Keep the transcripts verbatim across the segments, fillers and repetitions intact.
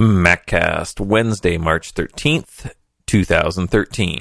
MacCast, Wednesday, March thirteenth, twenty thirteen.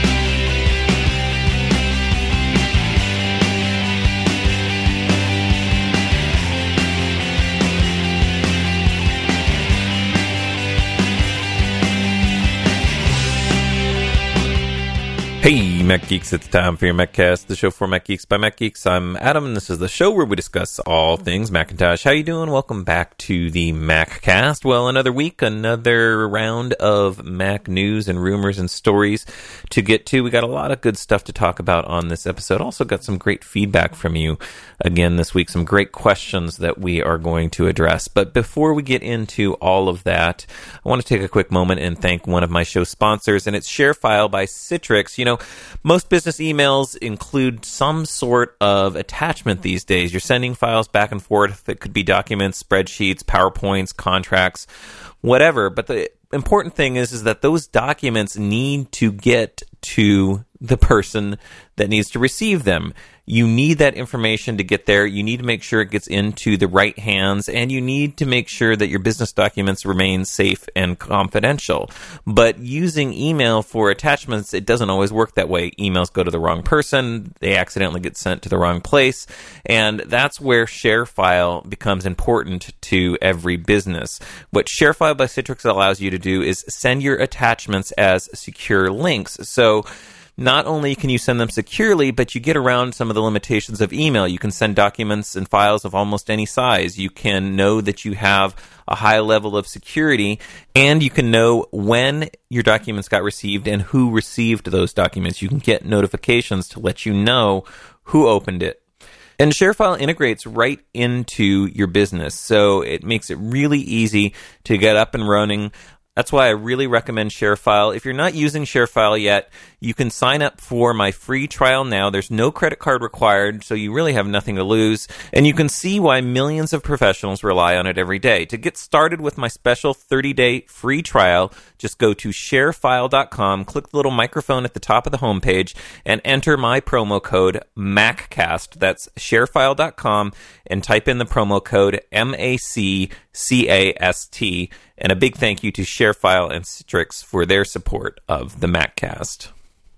Hey, Mac Geeks, it's time for your MacCast, the show for Mac Geeks by Mac Geeks. I'm Adam, and this is the show where we discuss all things Macintosh. How you doing? Welcome back to the MacCast. Well, another week, another round of Mac news and rumors and stories to get to. We got a lot of good stuff to talk about on this episode. Also got some great feedback from you again this week, some great questions that we are going to address. But before we get into all of that, I want to take a quick moment and thank one of my show sponsors, and it's ShareFile by Citrix. You know, most business emails include some sort of attachment these days. You're sending files back and forth that could be documents, spreadsheets, PowerPoints, contracts, whatever. But the important thing is, is that those documents need to get to the person that needs to receive them. You need that information to get there. You need to make sure it gets into the right hands, and you need to make sure that your business documents remain safe and confidential. But using email for attachments, it doesn't always work that way. Emails go to the wrong person. They accidentally get sent to the wrong place. And that's where ShareFile becomes important to every business. What ShareFile by Citrix allows you to do is send your attachments as secure links. So not only can you send them securely, but you get around some of the limitations of email. You can send documents and files of almost any size. You can know that you have a high level of security, and you can know when your documents got received and who received those documents. You can get notifications to let you know who opened it. And ShareFile integrates right into your business, so it makes it really easy to get up and running. That's why I really recommend ShareFile. If you're not using ShareFile yet, you can sign up for my free trial now. There's no credit card required, so you really have nothing to lose. And you can see why millions of professionals rely on it every day. To get started with my special thirty-day free trial, just go to sharefile dot com, click the little microphone at the top of the homepage, and enter my promo code MacCast. That's sharefile dot com, and type in the promo code M A C C A S T. And a big thank you to ShareFile and Citrix for their support of the MacCast.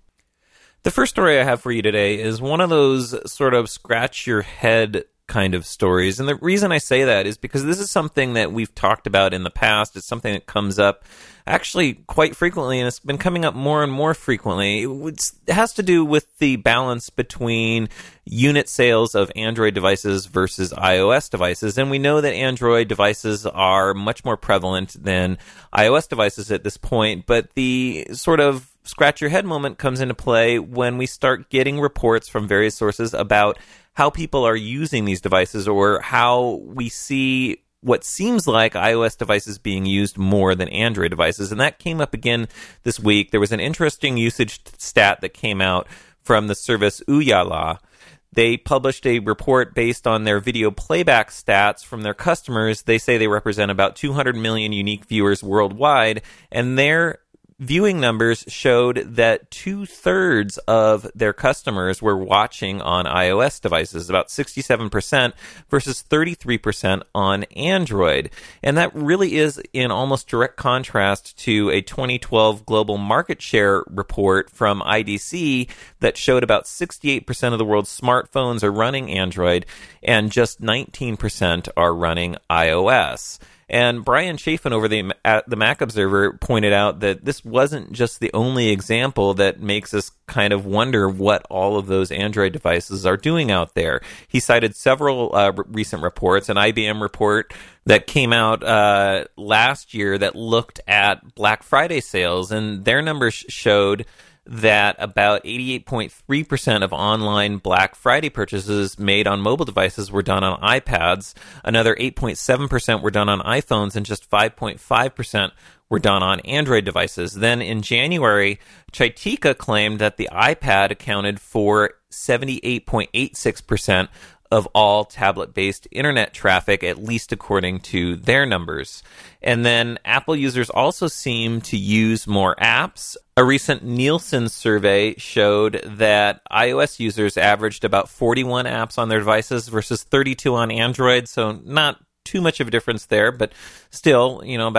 The first story I have for you today is one of those sort of scratch your head kind of stories. And the reason I say that is because this is something that we've talked about in the past. It's something that comes up actually quite frequently, and it's been coming up more and more frequently. It's, it has to do with the balance between unit sales of Android devices versus iOS devices. And we know that Android devices are much more prevalent than iOS devices at this point, but the sort of scratch your head moment comes into play when we start getting reports from various sources about how people are using these devices, or how we see what seems like iOS devices being used more than Android devices. And that came up again this week. There was an interesting usage stat that came out from the service Ooyala. They published a report based on their video playback stats from their customers. They say they represent about two hundred million unique viewers worldwide, and their viewing numbers showed that two-thirds of their customers were watching on iOS devices, about sixty-seven percent versus thirty-three percent on Android. And that really is in almost direct contrast to a twenty twelve global market share report from I D C that showed about sixty-eight percent of the world's smartphones are running Android, and just nineteen percent are running iOS. And Brian Chafin over the, at the Mac Observer pointed out that this wasn't just the only example that makes us kind of wonder what all of those Android devices are doing out there. He cited several uh, r- recent reports, an I B M report that came out uh, last year that looked at Black Friday sales, and their numbers showed that about eighty-eight point three percent of online Black Friday purchases made on mobile devices were done on iPads. Another eight point seven percent were done on iPhones, and just five point five percent were done on Android devices. Then in January, Chitika claimed that the iPad accounted for seventy-eight point eight six percent of all tablet-based internet traffic, at least according to their numbers. And then Apple users also seem to use more apps. A recent Nielsen survey showed that iOS users averaged about forty-one apps on their devices versus thirty-two on Android, so not too much of a difference there, but still, you know, about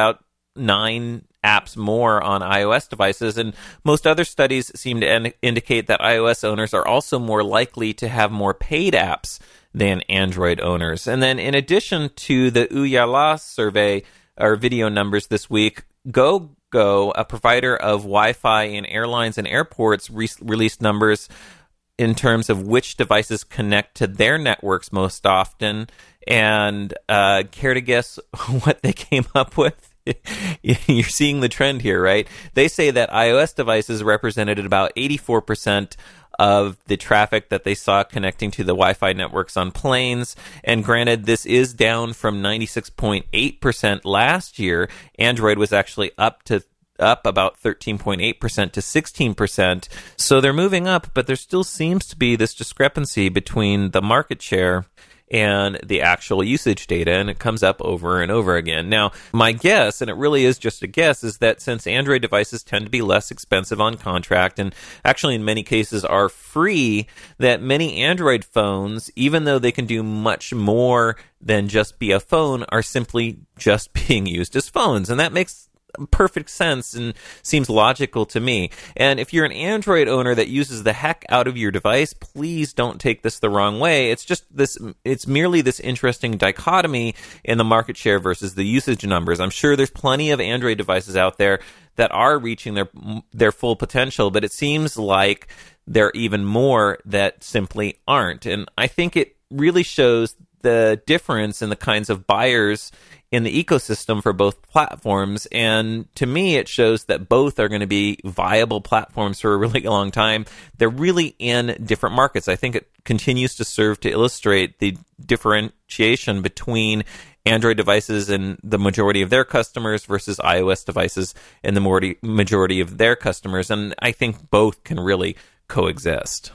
nine apps more on iOS devices, and most other studies seem to in- indicate that iOS owners are also more likely to have more paid apps than Android owners. And then in addition to the Ooyala survey, or video numbers this week, GoGo, a provider of Wi-Fi in airlines and airports, re- released numbers in terms of which devices connect to their networks most often. And uh, care to guess what they came up with? You're seeing the trend here, right? They say that iOS devices represented about eighty-four percent of the traffic that they saw connecting to the Wi-Fi networks on planes. And granted, this is down from ninety-six point eight percent last year. Android was actually up to up about thirteen point eight percent to sixteen percent. So they're moving up, but there still seems to be this discrepancy between the market share and the actual usage data, and it comes up over and over again. Now, my guess, and it really is just a guess, is that since Android devices tend to be less expensive on contract, and actually in many cases are free, that many Android phones, even though they can do much more than just be a phone, are simply just being used as phones. And that makes perfect sense and seems logical to me. And if you're an Android owner that uses the heck out of your device, please don't take this the wrong way. It's just this, it's merely this interesting dichotomy in the market share versus the usage numbers. I'm sure there's plenty of Android devices out there that are reaching their their full potential, but it seems like there are even more that simply aren't. And I think it really shows the difference in the kinds of buyers in the ecosystem for both platforms. And to me, it shows that both are going to be viable platforms for a really long time. They're really in different markets. I think it continues to serve to illustrate the differentiation between Android devices and the majority of their customers versus iOS devices and the majority of their customers. And I think both can really coexist.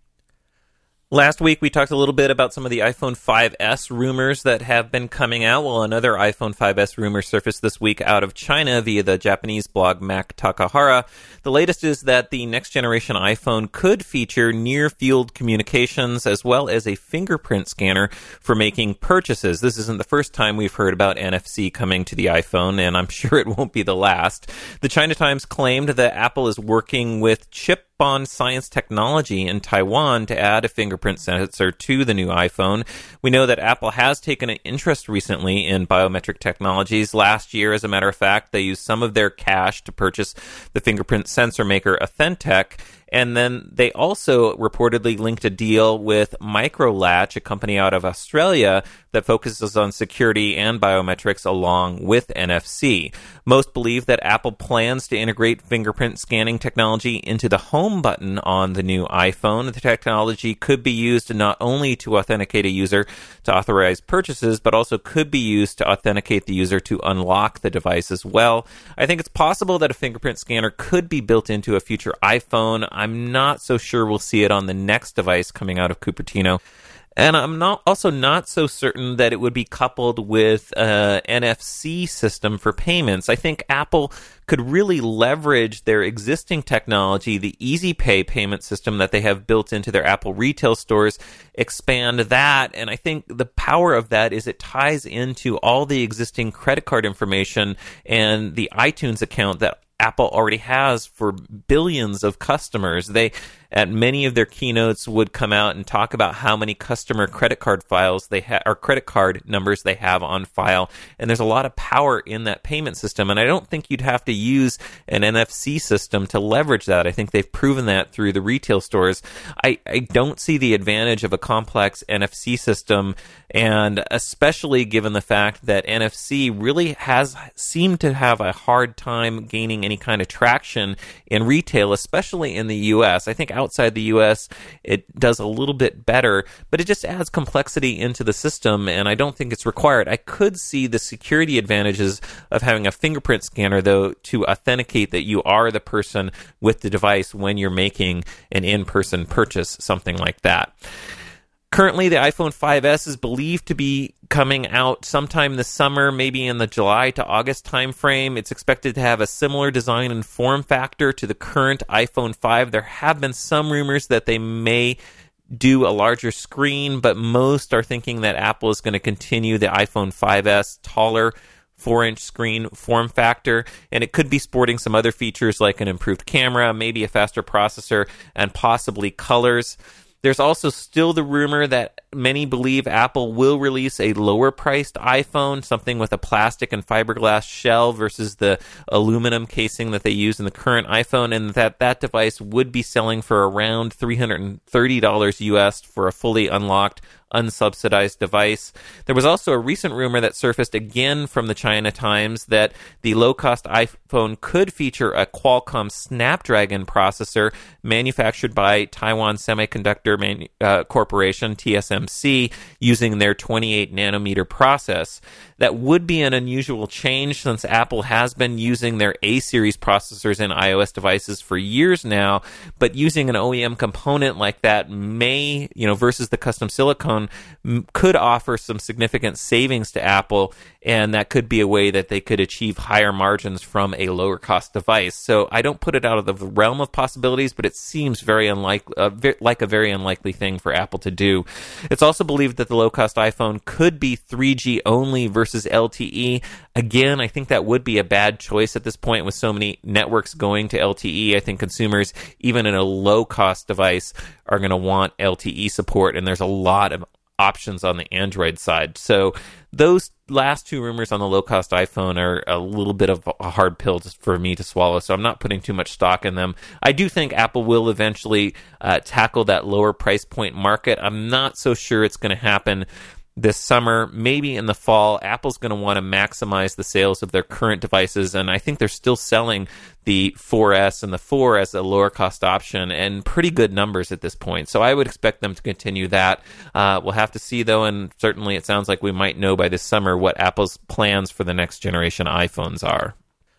Last week, we talked a little bit about some of the iPhone five S rumors that have been coming out. Well, another iPhone five S rumor surfaced this week out of China via the Japanese blog Mac Takahara. The latest is that the next generation iPhone could feature near-field communications as well as a fingerprint scanner for making purchases. This isn't the first time we've heard about N F C coming to the iPhone, and I'm sure it won't be the last. The China Times claimed that Apple is working with chip Bond Science Technology in Taiwan to add a fingerprint sensor to the new iPhone. We know that Apple has taken an interest recently in biometric technologies. Last year, as a matter of fact, they used some of their cash to purchase the fingerprint sensor maker Authentec. And then they also reportedly linked a deal with Microlatch, a company out of Australia that focuses on security and biometrics along with N F C. Most believe that Apple plans to integrate fingerprint scanning technology into the home button on the new iPhone. The technology could be used not only to authenticate a user to authorize purchases, but also could be used to authenticate the user to unlock the device as well. I think it's possible that a fingerprint scanner could be built into a future iPhone. I'm not so sure we'll see it on the next device coming out of Cupertino. And I'm not also not so certain that it would be coupled with an N F C system for payments. I think Apple could really leverage their existing technology, the Easy Pay payment system that they have built into their Apple retail stores, expand that. And I think the power of that is it ties into all the existing credit card information and the iTunes account that Apple already has for billions of customers. They, at many of their keynotes, would come out and talk about how many customer credit card files they have, or credit card numbers they have on file. And there's a lot of power in that payment system. And I don't think you'd have to use an N F C system to leverage that. I think they've proven that through the retail stores. I, I don't see the advantage of a complex N F C system, and especially given the fact that N F C really has seemed to have a hard time gaining any kind of traction in retail, especially in the U S. I think outside the U S, it does a little bit better, but it just adds complexity into the system, and I don't think it's required. I could see the security advantages of having a fingerprint scanner, though, to authenticate that you are the person with the device when you're making an in-person purchase, something like that. Currently, the iPhone five S is believed to be coming out sometime this summer, maybe in the July to August timeframe. It's expected to have a similar design and form factor to the current iPhone five. There have been some rumors that they may do a larger screen, but most are thinking that Apple is going to continue the iPhone five S taller four-inch screen form factor, and it could be sporting some other features like an improved camera, maybe a faster processor, and possibly colors. There's also still the rumor that many believe Apple will release a lower-priced iPhone, something with a plastic and fiberglass shell versus the aluminum casing that they use in the current iPhone, and that that device would be selling for around three hundred thirty dollars U S for a fully unlocked, unsubsidized device. There was also a recent rumor that surfaced again from the China Times that the low-cost iPhone could feature a Qualcomm Snapdragon processor manufactured by Taiwan Semiconductor Manu- uh, Corporation, T S M C, using their twenty-eight nanometer process. That would be an unusual change since Apple has been using their A-series processors in iOS devices for years now, but using an O E M component like that may, you know, versus the custom silicone, m- could offer some significant savings to Apple, and that could be a way that they could achieve higher margins from a lower cost device. So I don't put it out of the realm of possibilities, but it seems very unlikely, uh, ve- like a very unlikely thing for Apple to do. It's also believed that the low-cost iPhone could be three G only versus L T E. Again, I think that would be a bad choice at this point with so many networks going to L T E. I think consumers, even in a low-cost device, are going to want L T E support, and there's a lot of options on the Android side. So those last two rumors on the low-cost iPhone are a little bit of a hard pill just for me to swallow, so I'm not putting too much stock in them. I do think Apple will eventually uh, tackle that lower price point market. I'm not so sure it's going to happen this summer, maybe in the fall. Apple's going to want to maximize the sales of their current devices, and I think they're still selling the four S and the four as a lower cost option, and pretty good numbers at this point. So I would expect them to continue that. Uh, we'll have to see, though, and certainly it sounds like we might know by this summer what Apple's plans for the next generation iPhones are.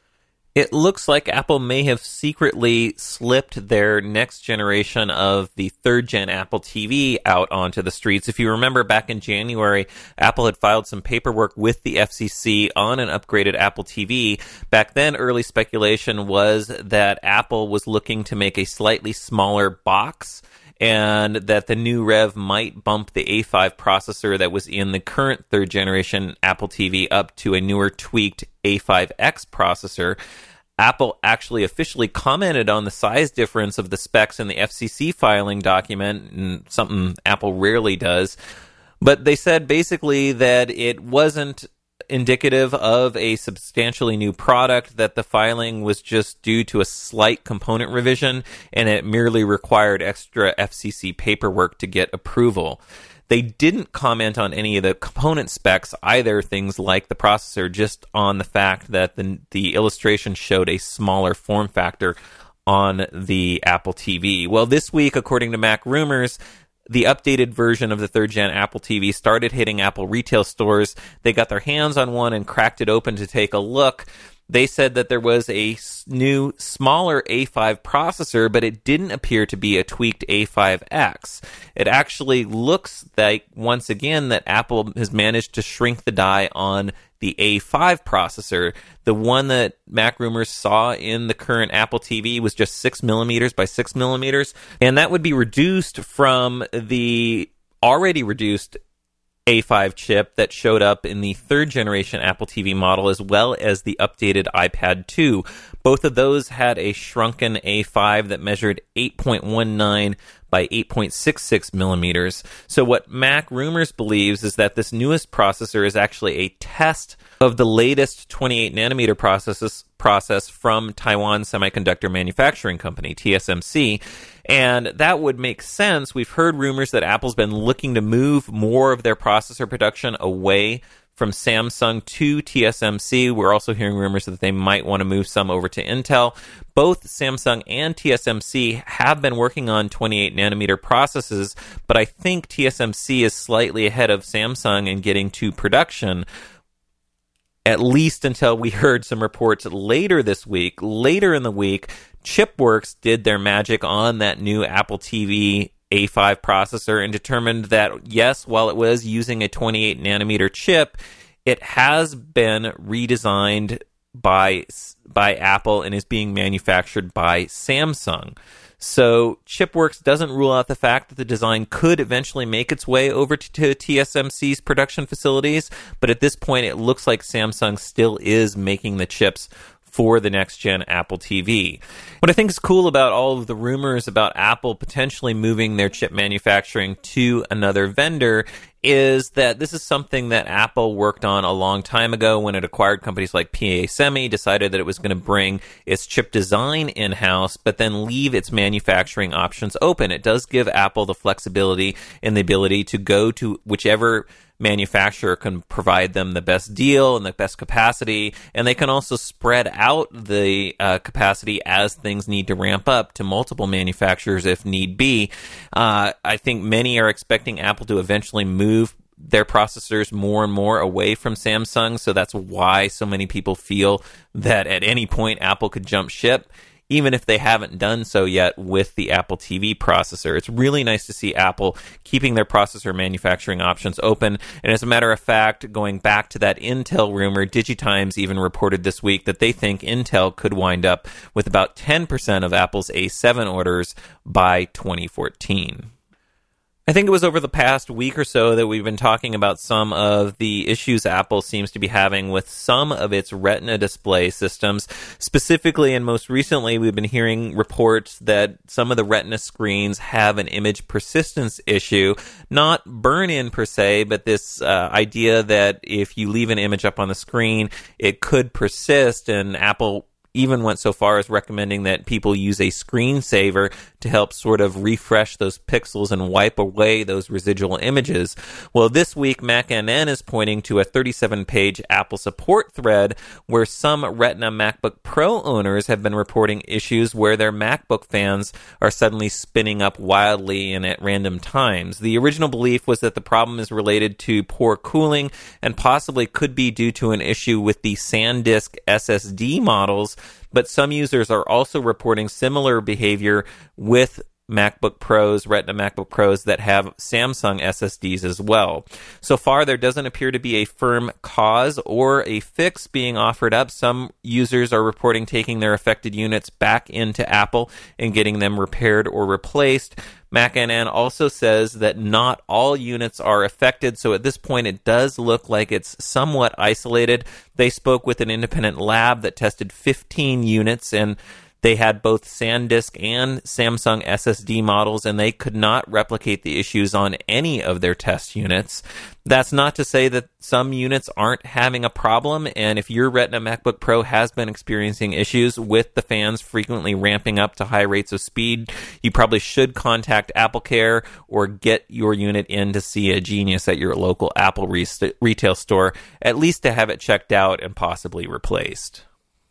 It looks like Apple may have secretly slipped their next generation of the third-gen Apple T V out onto the streets. If you remember, back in January, Apple had filed some paperwork with the F C C on an upgraded Apple T V. Back then, early speculation was that Apple was looking to make a slightly smaller box, and that the new Rev might bump the A five processor that was in the current third-generation Apple T V up to a newer, tweaked A five X processor. Apple actually officially commented on the size difference of the specs in the F C C filing document, and something Apple rarely does. But they said basically that it wasn't indicative of a substantially new product, that the filing was just due to a slight component revision, and it merely required extra F C C paperwork to get approval. They didn't comment on any of the component specs either, things like the processor, just on the fact that the, the illustration showed a smaller form factor on the Apple T V. Well, this week, according to Mac Rumors, the updated version of the third-gen Apple T V started hitting Apple retail stores. They got their hands on one and cracked it open to take a look. They said that there was a new, smaller A five processor, but it didn't appear to be a tweaked A five X. It actually looks like, once again, that Apple has managed to shrink the die on the A five processor. The one that Mac Rumors saw in the current Apple T V was just six millimeters by six millimeters, and that would be reduced from the already reduced A five chip that showed up in the third generation Apple T V model, as well as the updated iPad two. Both of those had a shrunken A five that measured eight point one nine by eight point six six millimeters. So what Mac Rumors believes is that this newest processor is actually a test of the latest twenty-eight nanometer processes, process from Taiwan Semiconductor Manufacturing Company, T S M C. And that would make sense. We've heard rumors that Apple's been looking to move more of their processor production away from Samsung to T S M C. We're also hearing rumors that they might want to move some over to Intel. Both Samsung and T S M C have been working on twenty-eight nanometer processes, but I think T S M C is slightly ahead of Samsung in getting to production, at least until we heard some reports later this week. Later in the week, Chipworks did their magic on that new Apple T V A five processor and determined that, yes, while it was using a twenty-eight nanometer chip, it has been redesigned by by Apple and is being manufactured by Samsung. So Chipworks doesn't rule out the fact that the design could eventually make its way over to, to T S M C's production facilities, but at this point it looks like Samsung still is making the chips for the next-gen Apple T V. What I think is cool about all of the rumors about Apple potentially moving their chip manufacturing to another vendor is that this is something that Apple worked on a long time ago when it acquired companies like P A Semi, decided that it was going to bring its chip design in-house, but then leave its manufacturing options open. It does give Apple the flexibility and the ability to go to whichever manufacturer can provide them the best deal and the best capacity, and they can also spread out the uh, capacity as things need to ramp up to multiple manufacturers if need be. Uh, I think many are expecting Apple to eventually move their processors more and more away from Samsung, so that's why so many people feel that at any point Apple could jump ship, even if they haven't done so yet with the Apple T V processor. It's really nice to see Apple keeping their processor manufacturing options open. And as a matter of fact, going back to that Intel rumor, DigiTimes even reported this week that they think Intel could wind up with about ten percent of Apple's A seven orders by twenty fourteen. I think it was over the past week or so that we've been talking about some of the issues Apple seems to be having with some of its Retina display systems. Specifically, and most recently, we've been hearing reports that some of the Retina screens have an image persistence issue. Not burn-in per se, but this uh, idea that if you leave an image up on the screen, it could persist, and Apple even went so far as recommending that people use a screensaver to help sort of refresh those pixels and wipe away those residual images. Well, this week, MacNN is pointing to a thirty-seven page Apple support thread where some Retina MacBook Pro owners have been reporting issues where their MacBook fans are suddenly spinning up wildly and at random times. The original belief was that the problem is related to poor cooling and possibly could be due to an issue with the SanDisk S S D models, but some users are also reporting similar behavior with MacBook Pros, Retina MacBook Pros that have Samsung S S Ds as well. So far, there doesn't appear to be a firm cause or a fix being offered up. Some users are reporting taking their affected units back into Apple and getting them repaired or replaced. MacNN also says that not all units are affected, so at this point it does look like it's somewhat isolated. They spoke with an independent lab that tested fifteen units, and they had both SanDisk and Samsung S S D models, and they could not replicate the issues on any of their test units. That's not to say that some units aren't having a problem, and if your Retina MacBook Pro has been experiencing issues with the fans frequently ramping up to high rates of speed, you probably should contact AppleCare or get your unit in to see a genius at your local Apple re- retail store, at least to have it checked out and possibly replaced.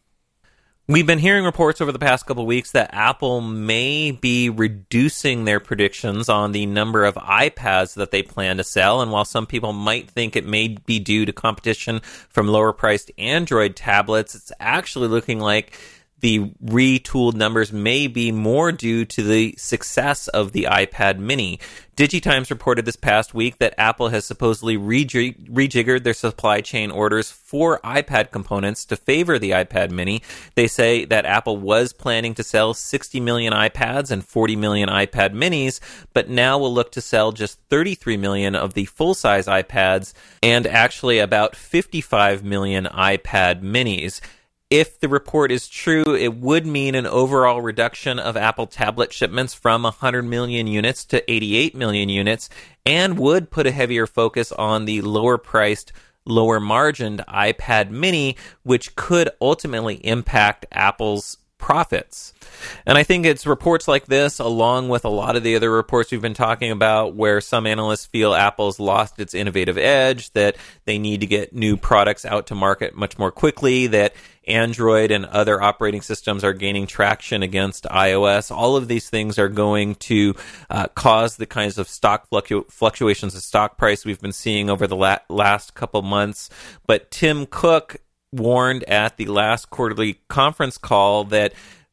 We've been hearing reports over the past couple of weeks that Apple may be reducing their predictions on the number of iPads that they plan to sell, and while some people might think it may be due to competition from lower-priced Android tablets, it's actually looking like the retooled numbers may be more due to the success of the iPad mini. DigiTimes reported this past week that Apple has supposedly rejig- rejiggered their supply chain orders for iPad components to favor the iPad mini. They say that Apple was planning to sell sixty million iPads and forty million iPad minis, but now will look to sell just thirty-three million of the full-size iPads and actually about fifty-five million iPad minis. If the report is true, it would mean an overall reduction of Apple tablet shipments from one hundred million units to eighty-eight million units, and would put a heavier focus on the lower-priced, lower-margined iPad mini, which could ultimately impact Apple's profits. And I think it's reports like this, along with a lot of the other reports we've been talking about, where some analysts feel Apple's lost its innovative edge, that they need to get new products out to market much more quickly, that Android and other operating systems are gaining traction against iOS. All of these things are going to uh, cause the kinds of stock fluctu- fluctuations of stock price we've been seeing over the la- last couple months. But Tim Cook warned at the last quarterly conference call that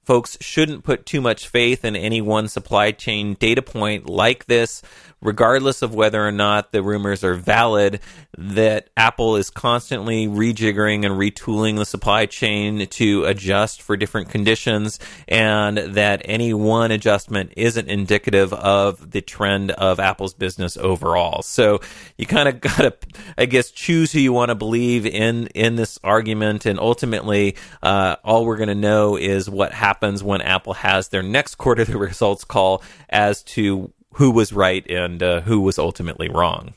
folks shouldn't put too much faith in any one supply chain data point like this, regardless of whether or not the rumors are valid, that Apple is constantly rejiggering and retooling the supply chain to adjust for different conditions, and that any one adjustment isn't indicative of the trend of Apple's business overall. So you kind of got to, I guess, choose who you want to believe in, in this argument, and ultimately, uh, all we're going to know is what happens when Apple has their next quarterly results call as to who was right and uh, who was ultimately wrong.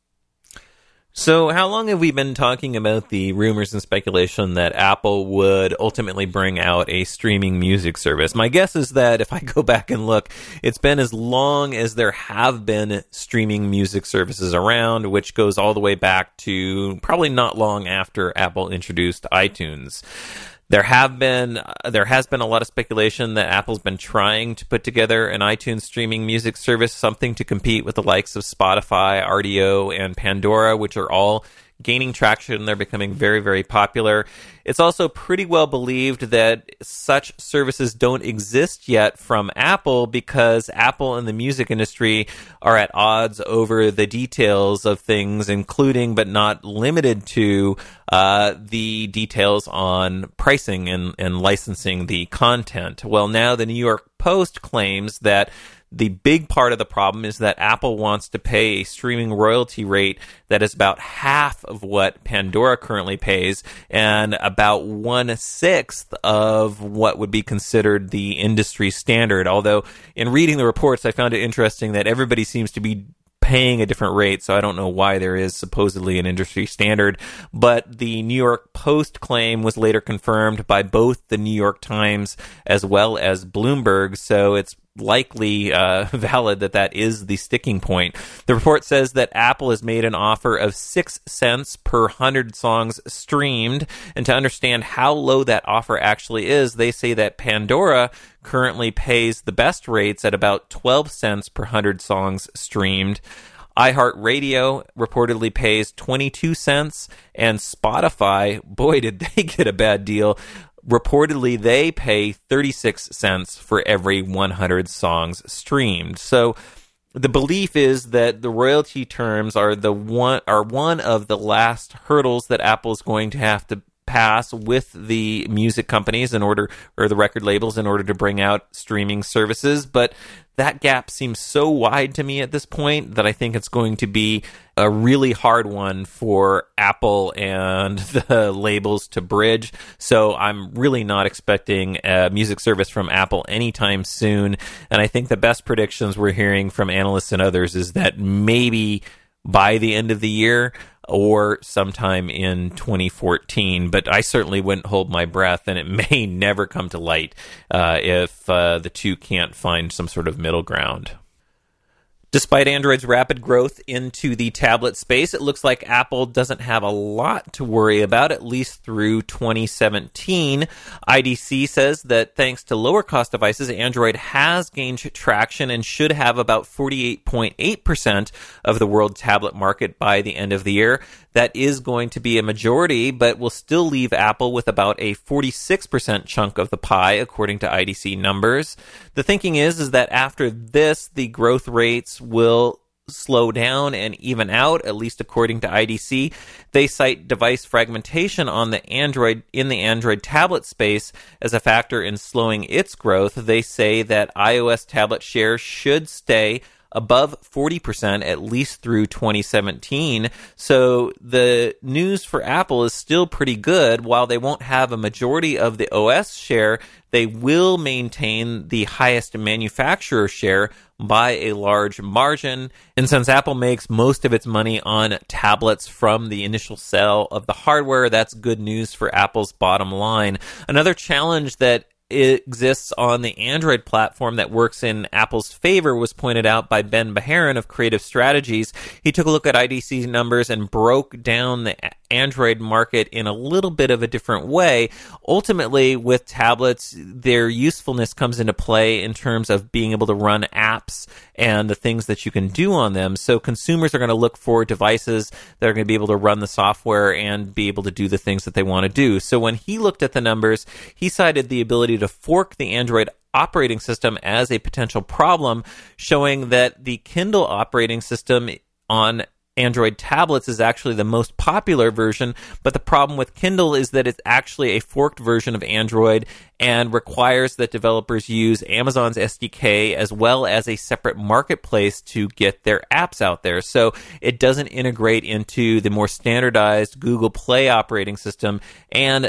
So how long have we been talking about the rumors and speculation that Apple would ultimately bring out a streaming music service? My guess is that if I go back and look, it's been as long as there have been streaming music services around, which goes all the way back to probably not long after Apple introduced iTunes. There have been, uh, there has been a lot of speculation that Apple's been trying to put together an iTunes streaming music service, something to compete with the likes of Spotify, R D O, and Pandora, which are all gaining traction. They're becoming very, very popular. It's also pretty well believed that such services don't exist yet from Apple because Apple and the music industry are at odds over the details of things, including but not limited to uh, the details on pricing and, and licensing the content. Well, now the New York Post claims that the big part of the problem is that Apple wants to pay a streaming royalty rate that is about half of what Pandora currently pays and about one-sixth of what would be considered the industry standard. Although, in reading the reports, I found it interesting that everybody seems to be paying a different rate, so I don't know why there is supposedly an industry standard. But the New York Post claim was later confirmed by both the New York Times as well as Bloomberg, so it's likely uh, valid that that is the sticking point. The report says that Apple has made an offer of six cents per hundred songs streamed, and to understand how low that offer actually is, they say that Pandora currently pays the best rates at about twelve cents per hundred songs streamed. iHeartRadio reportedly pays twenty-two cents, and Spotify, boy, did they get a bad deal. Reportedly, they pay thirty-six cents for every one hundred songs streamed. So the belief is that the royalty terms are the one are one of the last hurdles that Apple is going to have to pass with the music companies in order, or the record labels in order to bring out streaming services. But that gap seems so wide to me at this point that I think it's going to be a really hard one for Apple and the labels to bridge. So I'm really not expecting a music service from Apple anytime soon. And I think the best predictions we're hearing from analysts and others is that maybe by the end of the year or sometime in twenty fourteen, but I certainly wouldn't hold my breath, and it may never come to light uh, if uh, the two can't find some sort of middle ground. Despite Android's rapid growth into the tablet space, it looks like Apple doesn't have a lot to worry about, at least through twenty seventeen. I D C says that thanks to lower cost devices, Android has gained traction and should have about forty-eight point eight percent of the world tablet market by the end of the year. That is going to be a majority, but will still leave Apple with about a forty-six percent chunk of the pie, according to I D C numbers. The thinking is, is that after this, the growth rates will slow down and even out, at least according to I D C. They cite device fragmentation on the Android in the Android tablet space as a factor in slowing its growth. They say that iOS tablet share should stay above forty percent at least through twenty seventeen. So the news for Apple is still pretty good. While they won't have a majority of the O S share, they will maintain the highest manufacturer share by a large margin. And since Apple makes most of its money on tablets from the initial sale of the hardware, that's good news for Apple's bottom line. Another challenge that it exists on the Android platform that works in Apple's favor was pointed out by Ben Beharin of Creative Strategies. He took a look at I D C numbers and broke down the Android market in a little bit of a different way. Ultimately, with tablets, their usefulness comes into play in terms of being able to run apps and the things that you can do on them. So consumers are going to look for devices that are going to be able to run the software and be able to do the things that they want to do. So when he looked at the numbers, he cited the ability ability to fork the Android operating system as a potential problem, showing that the Kindle operating system on Android tablets is actually the most popular version, but the problem with Kindle is that it's actually a forked version of Android and requires that developers use Amazon's S D K as well as a separate marketplace to get their apps out there. So it doesn't integrate into the more standardized Google Play operating system, and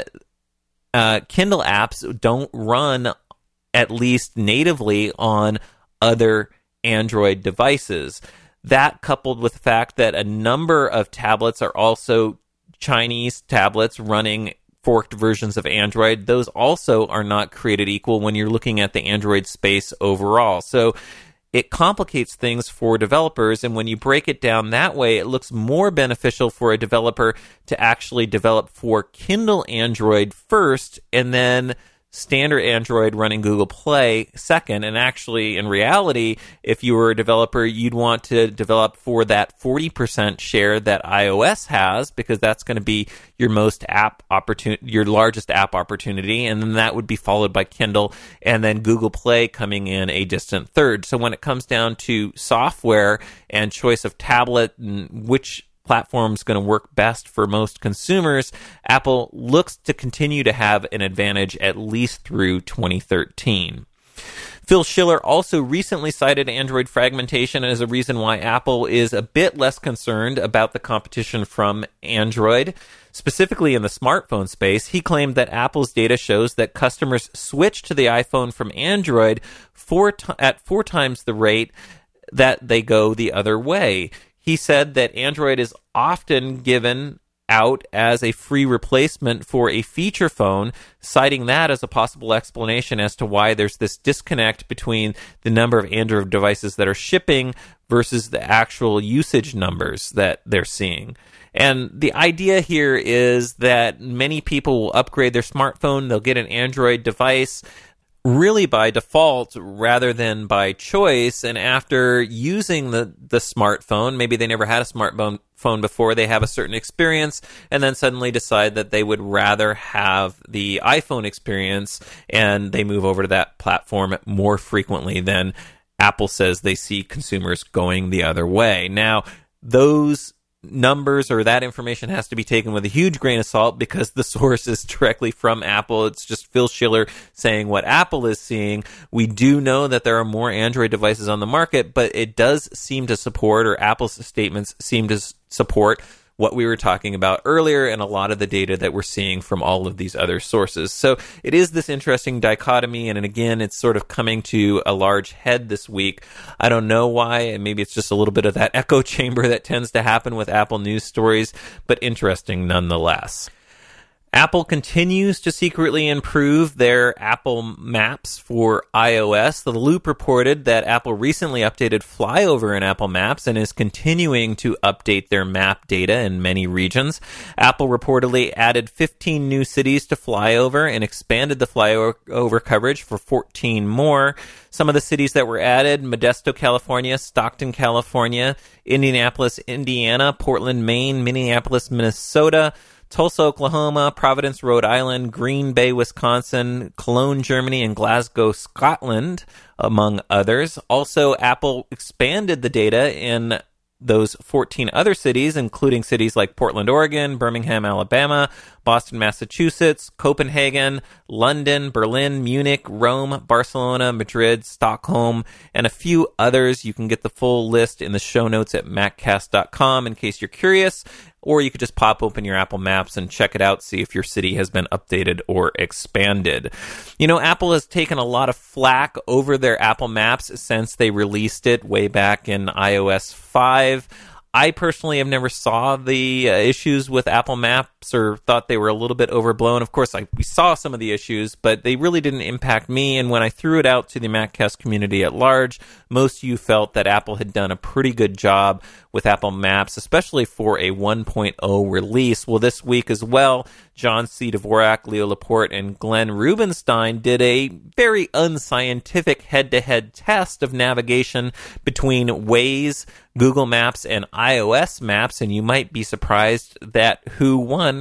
uh, Kindle apps don't run at least natively on other Android devices. That, coupled with the fact that a number of tablets are also Chinese tablets running forked versions of Android, those also are not created equal when you're looking at the Android space overall. So it complicates things for developers, and when you break it down that way, it looks more beneficial for a developer to actually develop for Kindle Android first, and then standard Android running Google Play second. And actually, in reality, if you were a developer, you'd want to develop for that forty percent share that iOS has, because that's going to be your most app opportunity, your largest app opportunity, and then that would be followed by Kindle, and then Google Play coming in a distant third. So when it comes down to software and choice of tablet and which platform's going to work best for most consumers, Apple looks to continue to have an advantage at least through twenty thirteen. Phil Schiller also recently cited Android fragmentation as a reason why Apple is a bit less concerned about the competition from Android. Specifically in the smartphone space, he claimed that Apple's data shows that customers switch to the iPhone from Android four t- at four times the rate that they go the other way. He said that Android is often given out as a free replacement for a feature phone, citing that as a possible explanation as to why there's this disconnect between the number of Android devices that are shipping versus the actual usage numbers that they're seeing. And the idea here is that many people will upgrade their smartphone, they'll get an Android device, really by default rather than by choice, and after using the, the smartphone, maybe they never had a smartphone phone before, they have a certain experience, and then suddenly decide that they would rather have the iPhone experience, and they move over to that platform more frequently than Apple says they see consumers going the other way. Now, those numbers or that information has to be taken with a huge grain of salt because the source is directly from Apple. It's just Phil Schiller saying what Apple is seeing. We do know that there are more Android devices on the market, but it does seem to support, or Apple's statements seem to support, what we were talking about earlier and a lot of the data that we're seeing from all of these other sources. So it is this interesting dichotomy, and, and again, it's sort of coming to a large head this week. I don't know why, and maybe it's just a little bit of that echo chamber that tends to happen with Apple news stories, but interesting nonetheless. Apple continues to secretly improve their Apple Maps for iOS. The Loop reported that Apple recently updated Flyover in Apple Maps and is continuing to update their map data in many regions. Apple reportedly added fifteen new cities to Flyover and expanded the Flyover coverage for fourteen more. Some of the cities that were added: Modesto, California; Stockton, California; Indianapolis, Indiana; Portland, Maine; Minneapolis, Minnesota; Tulsa, Oklahoma; Providence, Rhode Island; Green Bay, Wisconsin; Cologne, Germany; and Glasgow, Scotland, among others. Also, Apple expanded the data in those fourteen other cities, including cities like Portland, Oregon; Birmingham, Alabama; Boston, Massachusetts; Copenhagen; London; Berlin; Munich; Rome; Barcelona; Madrid; Stockholm, and a few others. You can get the full list in the show notes at maccast dot com in case you're curious, or you could just pop open your Apple Maps and check it out, see if your city has been updated or expanded. You know, Apple has taken a lot of flack over their Apple Maps since they released it way back in iOS five. I personally have never saw the uh, issues with Apple Maps or thought they were a little bit overblown. Of course, I we saw some of the issues, but they really didn't impact me. And when I threw it out to the MacCast community at large, most of you felt that Apple had done a pretty good job with Apple Maps, especially for a one point oh release. Well, this week as well, John C. Dvorak, Leo Laporte, and Glenn Rubinstein did a very unscientific head-to-head test of navigation between Waze, Google Maps, and iOS Maps, and you might be surprised that who won, or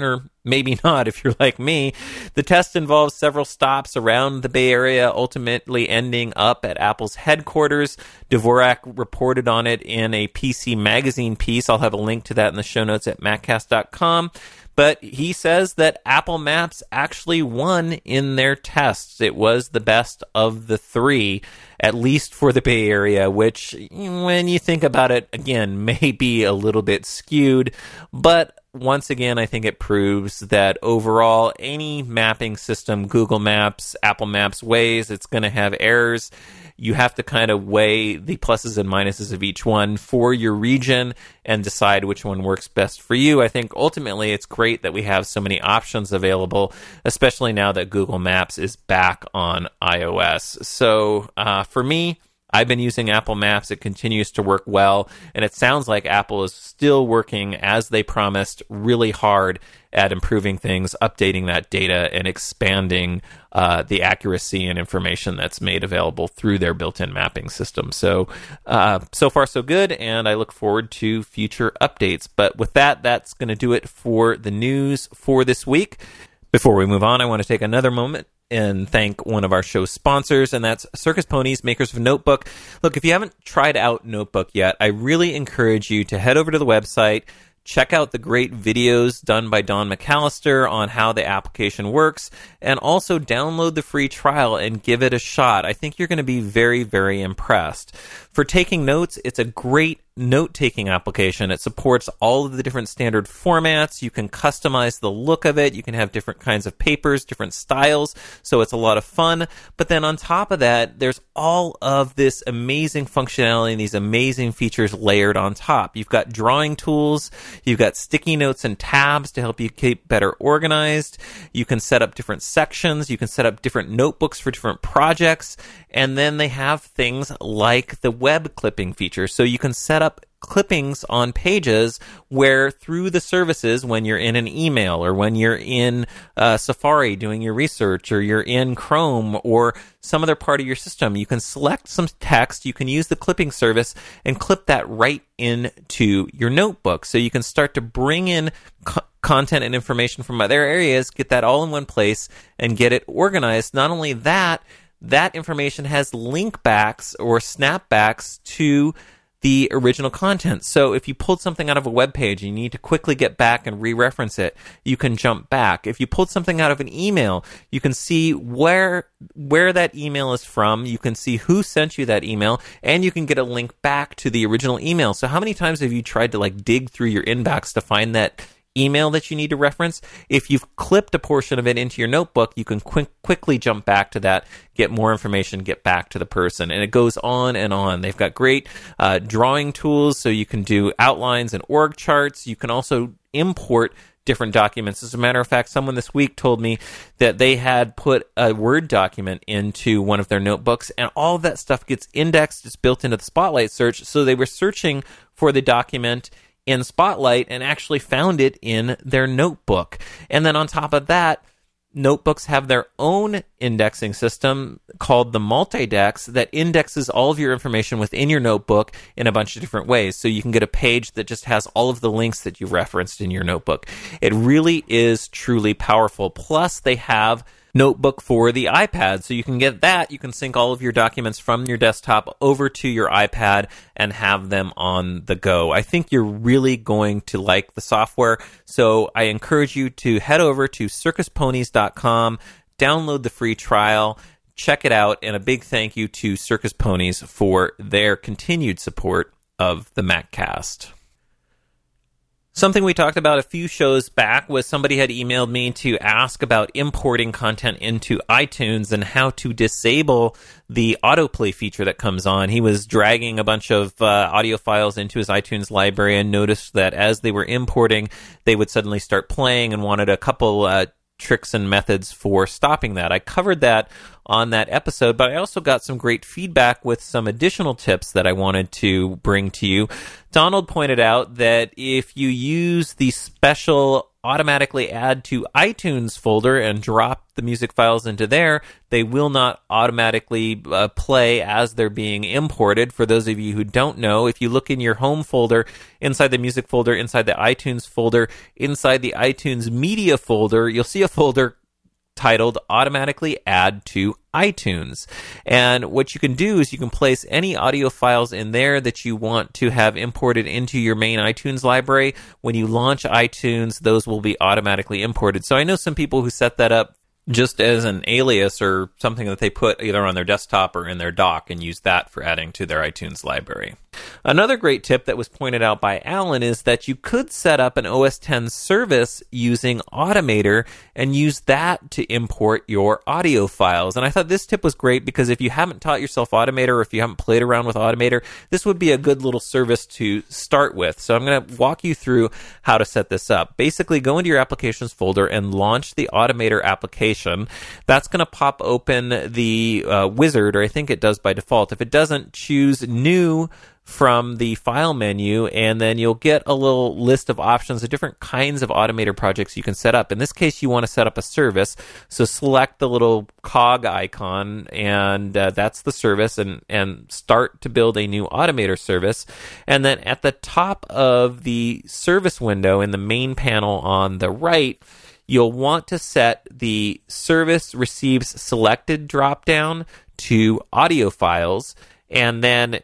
maybe not if you're like me. The test involves several stops around the Bay Area, ultimately ending up at Apple's headquarters. Dvorak reported on it in a P C Magazine piece. I'll have a link to that in the show notes at maccast dot com. But he says that Apple Maps actually won in their tests. It was the best of the three, at least for the Bay Area, which, when you think about it, again, may be a little bit skewed. But once again, I think it proves that overall, any mapping system, Google Maps, Apple Maps, Waze, it's going to have errors. You have to kind of weigh the pluses and minuses of each one for your region and decide which one works best for you. I think ultimately it's great that we have so many options available, especially now that Google Maps is back on iOS. So uh, for me, I've been using Apple Maps. It continues to work well, and it sounds like Apple is still working, as they promised, really hard at improving things, updating that data, and expanding uh, the accuracy and information that's made available through their built-in mapping system. So, uh, so far so good, and I look forward to future updates. But with that, that's going to do it for the news for this week. Before we move on, I want to take another moment and thank one of our show's sponsors, and that's Circus Ponies, makers of Notebook. Look, if you haven't tried out Notebook yet, I really encourage you to head over to the website, check out the great videos done by Don McAllister on how the application works, and also download the free trial and give it a shot. I think you're going to be very, very impressed. For taking notes, it's a great note-taking application. It supports all of the different standard formats. You can customize the look of it. You can have different kinds of papers, different styles, so it's a lot of fun. But then on top of that, there's all of this amazing functionality and these amazing features layered on top. You've got drawing tools, you've got sticky notes and tabs to help you keep better organized. You can set up different sections, you can set up different notebooks for different projects, and then they have things like the web clipping feature. So you can set up clippings on pages where through the services, when you're in an email or when you're in uh, Safari doing your research, or you're in Chrome or some other part of your system, you can select some text, you can use the clipping service and clip that right into your notebook. So you can start to bring in co- content and information from other areas, get that all in one place and get it organized. Not only that, that information has link backs or snapbacks to the original content. So if you pulled something out of a web page and you need to quickly get back and re-reference it, you can jump back. If you pulled something out of an email, you can see where where that email is from, you can see who sent you that email, and you can get a link back to the original email. So how many times have you tried to like dig through your inbox to find that email that you need to reference? If you've clipped a portion of it into your notebook, you can quick, quickly jump back to that, get more information, get back to the person. And it goes on and on. They've got great uh, drawing tools, so you can do outlines and org charts. You can also import different documents. As a matter of fact, someone this week told me that they had put a Word document into one of their notebooks, and all of that stuff gets indexed. It's built into the Spotlight search. So they were searching for the document in Spotlight and actually found it in their notebook. And then on top of that, notebooks have their own indexing system called the Multidex that indexes all of your information within your notebook in a bunch of different ways. So you can get a page that just has all of the links that you referenced in your notebook. It really is truly powerful. Plus, they have Notebook for the iPad. So you can get that. You can sync all of your documents from your desktop over to your iPad and have them on the go. I think you're really going to like the software. So I encourage you to head over to circus ponies dot com, download the free trial, check it out, and a big thank you to Circus Ponies for their continued support of the MacCast. Something we talked about a few shows back was somebody had emailed me to ask about importing content into iTunes and how to disable the autoplay feature that comes on. He was dragging a bunch of uh, audio files into his iTunes library and noticed that as they were importing, they would suddenly start playing and wanted a couple uh, tricks and methods for stopping that. I covered that on that episode, but I also got some great feedback with some additional tips that I wanted to bring to you. Donald pointed out that if you use the special automatically add to iTunes folder and drop the music files into there, they will not automatically uh, play as they're being imported. For those of you who don't know, if you look in your home folder, inside the music folder, inside the iTunes folder, inside the iTunes media folder, you'll see a folder titled Automatically Add to iTunes. And what you can do is you can place any audio files in there that you want to have imported into your main iTunes library. When you launch iTunes, those will be automatically imported. So I know some people who set that up just as an alias or something that they put either on their desktop or in their dock and use that for adding to their iTunes library. Another great tip that was pointed out by Alan is that you could set up an O S ten service using Automator and use that to import your audio files. And I thought this tip was great because if you haven't taught yourself Automator or if you haven't played around with Automator, this would be a good little service to start with. So I'm going to walk you through how to set this up. Basically, go into your applications folder and launch the Automator application. That's going to pop open the uh, wizard, or I think it does by default. If it doesn't, choose New from the file menu, and then you'll get a little list of options of different kinds of Automator projects you can set up. In this case, you want to set up a service, so select the little cog icon, and uh, that's the service, and, and start to build a new Automator service. And then at the top of the service window in the main panel on the right, you'll want to set the service receives selected dropdown to audio files, and then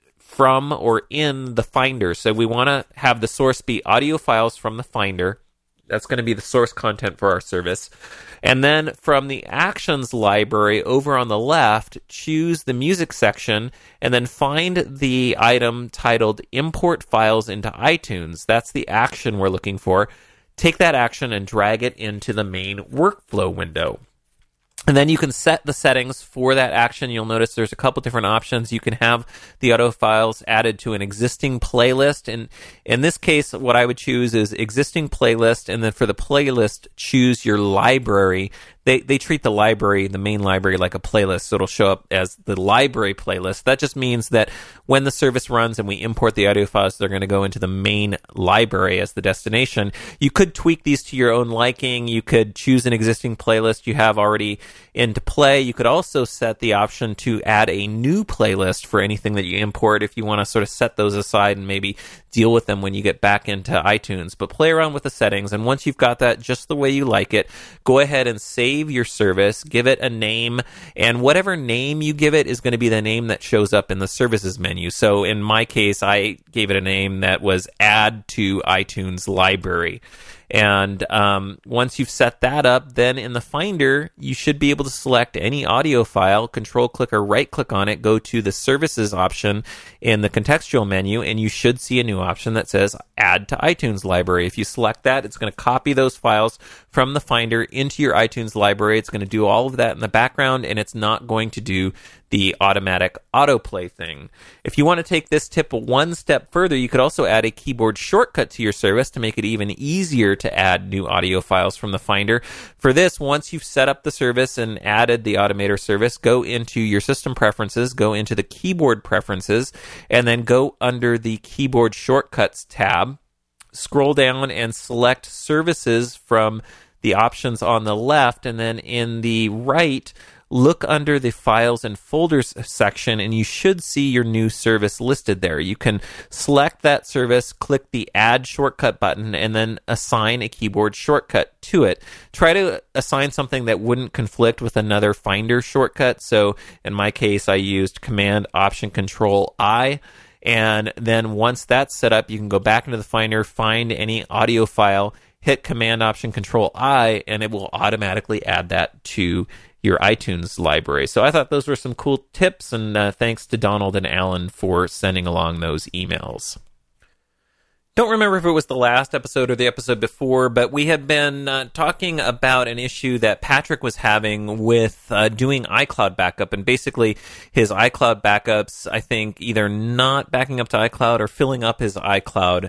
from or in the Finder. So we want to have the source be audio files from the Finder. That's going to be the source content for our service. And then from the Actions library over on the left, choose the Music section and then find the item titled Import Files into iTunes. That's the action we're looking for. Take that action and drag it into the main workflow window. And then you can set the settings for that action. You'll notice there's a couple different options. You can have the audio files added to an existing playlist. And in this case, what I would choose is existing playlist. And then for the playlist, choose your library. They they treat the library, the main library, like a playlist. So it'll show up as the library playlist. That just means that when the service runs and we import the audio files, they're going to go into the main library as the destination. You could tweak these to your own liking. You could choose an existing playlist you have already into play. You could also set the option to add a new playlist for anything that you import if you want to sort of set those aside and maybe deal with them when you get back into iTunes. But play around with the settings, and once you've got that just the way you like it, go ahead and save your service, give it a name, and whatever name you give it is going to be the name that shows up in the services menu. So in my case, I gave it a name that was Add to iTunes Library. And um, once you've set that up, then in the Finder, you should be able to select any audio file, control-click or right-click on it, go to the Services option in the contextual menu, and you should see a new option that says Add to iTunes Library. If you select that, it's going to copy those files from the Finder into your iTunes library. It's going to do all of that in the background, and it's not going to do the automatic autoplay thing. If you want to take this tip one step further, you could also add a keyboard shortcut to your service to make it even easier to add new audio files from the Finder. For this, once you've set up the service and added the Automator service, go into your system preferences, go into the keyboard preferences, and then go under the keyboard shortcuts tab. Scroll down and select services from the options on the left, and then in the right, look under the Files and Folders section, and you should see your new service listed there. You can select that service, click the Add Shortcut button, and then assign a keyboard shortcut to it. Try to assign something that wouldn't conflict with another Finder shortcut. So in my case, I used Command Option Control I. And then once that's set up, you can go back into the Finder, find any audio file, hit Command Option Control I, and it will automatically add that to your iTunes library. So I thought those were some cool tips, and uh, thanks to Donald and Alan for sending along those emails. Don't remember if it was the last episode or the episode before, but we have been uh, talking about an issue that Patrick was having with uh, doing iCloud backup, and basically his iCloud backups, I think, either not backing up to iCloud or filling up his iCloud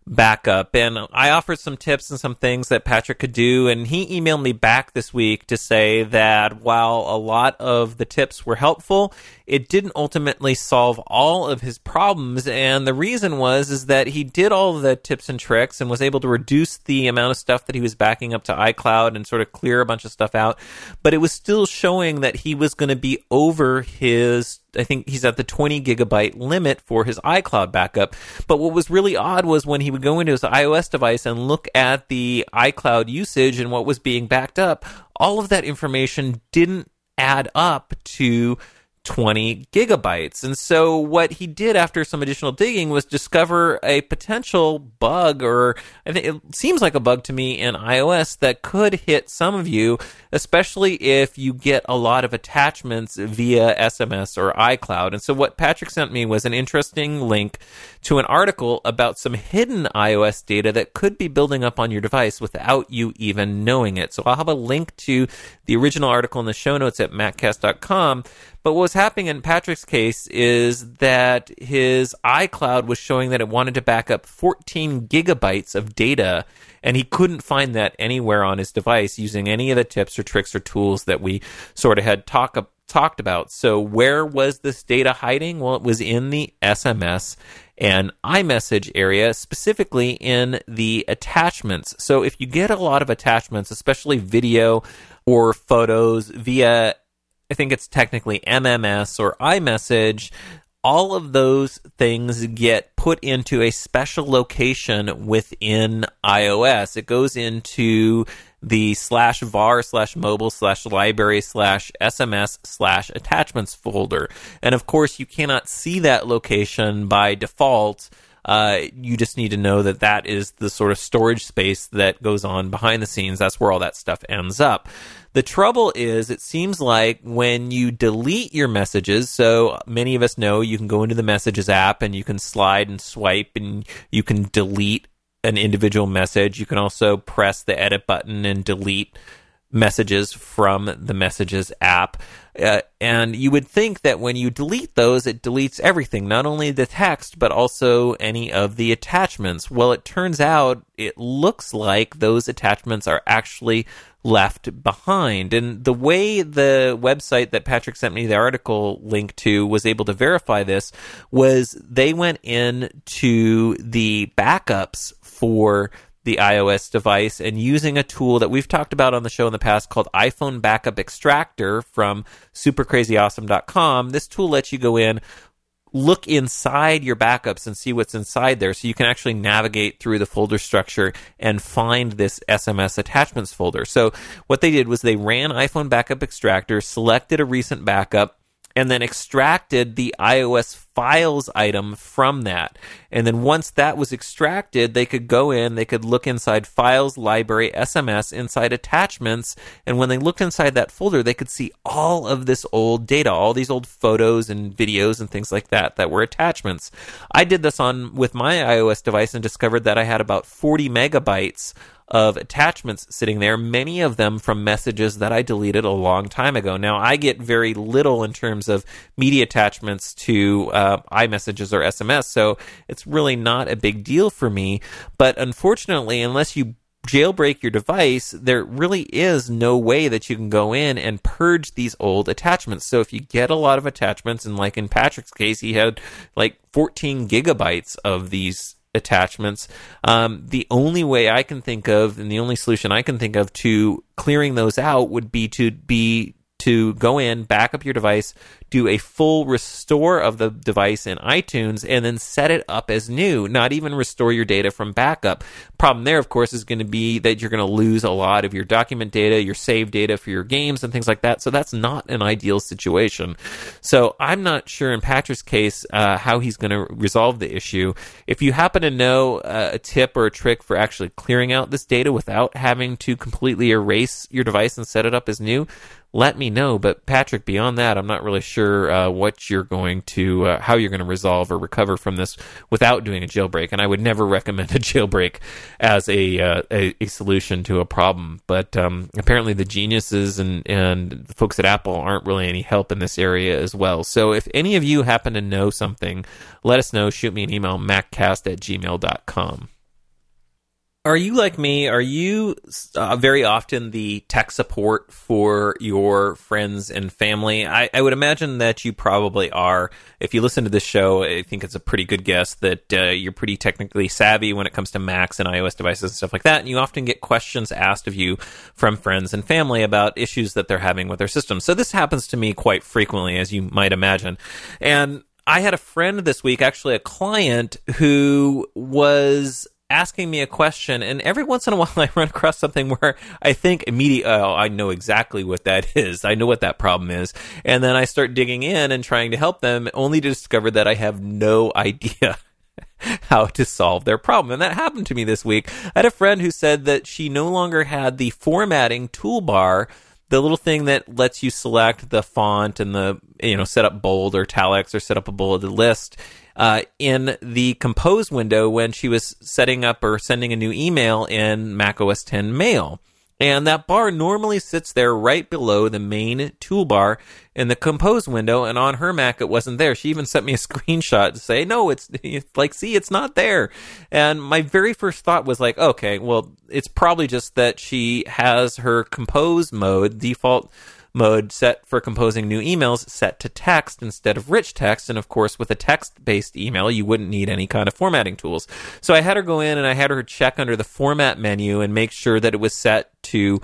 backup. And I offered some tips and some things that Patrick could do, and he emailed me back this week to say that while a lot of the tips were helpful, it didn't ultimately solve all of his problems. And the reason was is that he did all the tips and tricks and was able to reduce the amount of stuff that he was backing up to iCloud and sort of clear a bunch of stuff out. But it was still showing that he was going to be over his, I think he's at the twenty gigabyte limit for his iCloud backup. But what was really odd was when he would go into his iOS device and look at the iCloud usage and what was being backed up, all of that information didn't add up to twenty gigabytes. And so what he did after some additional digging was discover a potential bug, or I think it seems like a bug to me in iOS that could hit some of you, especially if you get a lot of attachments via S M S or iCloud. And so what Patrick sent me was an interesting link to an article about some hidden iOS data that could be building up on your device without you even knowing it. So I'll have a link to the original article in the show notes at maccast dot com. But what was happening in Patrick's case is that his iCloud was showing that it wanted to back up fourteen gigabytes of data, and he couldn't find that anywhere on his device using any of the tips or tricks or tools that we sort of had talk, talked about. So where was this data hiding? Well, it was in the S M S and iMessage area, specifically in the attachments. So if you get a lot of attachments, especially video or photos via, I think it's technically M M S or iMessage, all of those things get put into a special location within iOS. It goes into the slash var slash mobile slash library slash SMS slash attachments folder. And of course, you cannot see that location by default. Uh, you just need to know that that is the sort of storage space that goes on behind the scenes. That's where all that stuff ends up. The trouble is, it seems like when you delete your messages, so many of us know you can go into the Messages app and you can slide and swipe and you can delete an individual message. You can also press the edit button and delete messages from the Messages app. Uh, and you would think that when you delete those, it deletes everything, not only the text, but also any of the attachments. Well, it turns out it looks like those attachments are actually left behind. And the way the website that Patrick sent me the article link to was able to verify this was they went in to the backups for the iOS device and using a tool that we've talked about on the show in the past called iPhone Backup Extractor from super crazy awesome dot com. This tool lets you go in, look inside your backups and see what's inside there, so you can actually navigate through the folder structure and find this S M S attachments folder. So what they did was they ran iPhone Backup Extractor, selected a recent backup, and then extracted the iOS files item from that. And then once that was extracted, they could go in, they could look inside Files, Library, S M S, inside Attachments, and when they looked inside that folder, they could see all of this old data, all these old photos and videos and things like that that were attachments. I did this on with my iOS device and discovered that I had about forty megabytes of attachments sitting there, many of them from messages that I deleted a long time ago. Now, I get very little in terms of media attachments to uh, iMessages or S M S, so it's really not a big deal for me. But unfortunately, unless you jailbreak your device, there really is no way that you can go in and purge these old attachments. So if you get a lot of attachments, and like in Patrick's case, he had like fourteen gigabytes of these attachments, um, the only way I can think of, and the only solution I can think of to clearing those out would be to be to go in, back up your device, do a full restore of the device in iTunes, and then set it up as new, not even restore your data from backup. Problem there, of course, is going to be that you're going to lose a lot of your document data, your save data for your games and things like that, so that's not an ideal situation. So I'm not sure in Patrick's case uh, how he's going to resolve the issue. If you happen to know uh, a tip or a trick for actually clearing out this data without having to completely erase your device and set it up as new, let me know. But Patrick, beyond that, I'm not really sure uh, what you're going to, uh, how you're going to resolve or recover from this without doing a jailbreak. And I would never recommend a jailbreak as a uh, a, a solution to a problem. But um, apparently the geniuses and, and the folks at Apple aren't really any help in this area as well. So if any of you happen to know something, let us know. Shoot me an email, maccast at gmail dot com. Are you like me? Are you uh, very often the tech support for your friends and family? I, I would imagine that you probably are. If you listen to this show, I think it's a pretty good guess that uh, you're pretty technically savvy when it comes to Macs and iOS devices and stuff like that. And you often get questions asked of you from friends and family about issues that they're having with their systems. So this happens to me quite frequently, as you might imagine. And I had a friend this week, actually a client, who was asking me a question, and every once in a while I run across something where I think immediately, oh, I know exactly what that is. I know what that problem is. And then I start digging in and trying to help them, only to discover that I have no idea how to solve their problem. And that happened to me this week. I had a friend who said that she no longer had the formatting toolbar, the little thing that lets you select the font and the, you know, set up bold or italics or set up a bulleted list Uh, in the Compose window when she was setting up or sending a new email in macOS ten Mail. And that bar normally sits there right below the main toolbar in the Compose window, and on her Mac it wasn't there. She even sent me a screenshot to say, no, it's, it's like, see, it's not there. And my very first thought was like, okay, well, it's probably just that she has her Compose mode, default mode set for composing new emails set to text instead of rich text. And of course, with a text-based email, you wouldn't need any kind of formatting tools. So I had her go in and I had her check under the format menu and make sure that it was set to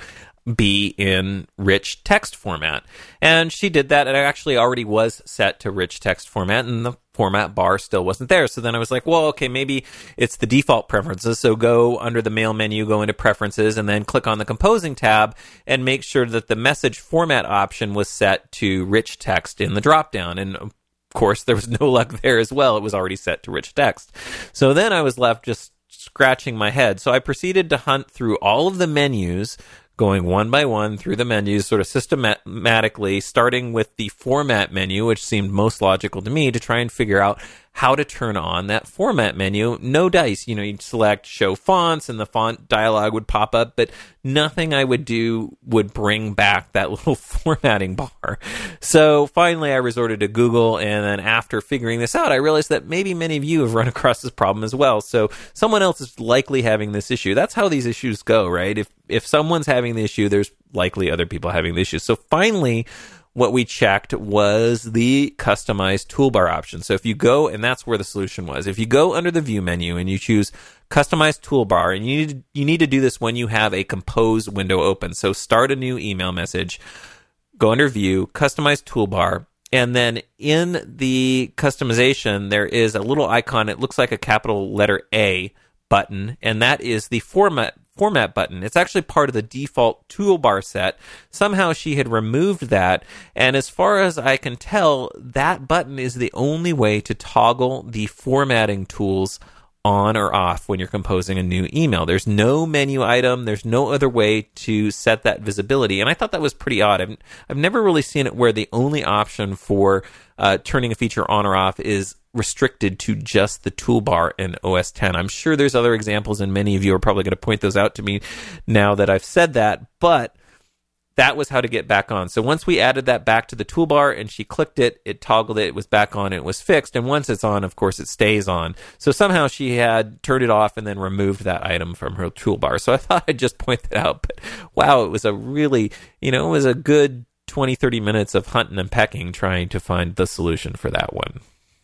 be in rich text format. And she did that, and it actually already was set to rich text format, and the format bar still wasn't there. So then I was like, well, okay, maybe it's the default preferences. So go under the mail menu, go into preferences, and then click on the composing tab and make sure that the message format option was set to rich text in the dropdown. And of course, there was no luck there as well. It was already set to rich text. So then I was left just scratching my head. So I proceeded to hunt through all of the menus, going one by one through the menus, sort of systematically, starting with the format menu, which seemed most logical to me, to try and figure out how to turn on that format menu. No dice. You know, you'd select show fonts and the font dialog would pop up, but nothing I would do would bring back that little formatting bar. So finally I resorted to Google, and then after figuring this out, I realized that maybe many of you have run across this problem as well. So someone else is likely having this issue. That's how these issues go, right? If if someone's having the issue, there's likely other people having the issue. So finally, what we checked was the customized toolbar option. So if you go, and that's where the solution was, if you go under the view menu and you choose customized toolbar, and you need to, you need to do this when you have a Compose window open. So start a new email message, go under view, customized toolbar, and then in the customization, there is a little icon. It looks like a capital letter A button, and that is the format format button. It's actually part of the default toolbar set. Somehow she had removed that, and as far as I can tell, that button is the only way to toggle the formatting tools on or off when you're composing a new email. There's no menu item. There's no other way to set that visibility. And I thought that was pretty odd. I've, I've never really seen it where the only option for uh, turning a feature on or off is restricted to just the toolbar in O S ten. I'm sure there's other examples, and many of you are probably going to point those out to me now that I've said that, but that was how to get back on. So once we added that back to the toolbar and she clicked it, it toggled it, it was back on, it was fixed. And once it's on, of course, it stays on. So somehow she had turned it off and then removed that item from her toolbar. So I thought I'd just point that out. But wow, it was a really, you know, it was a good twenty, thirty minutes of hunting and pecking trying to find the solution for that one.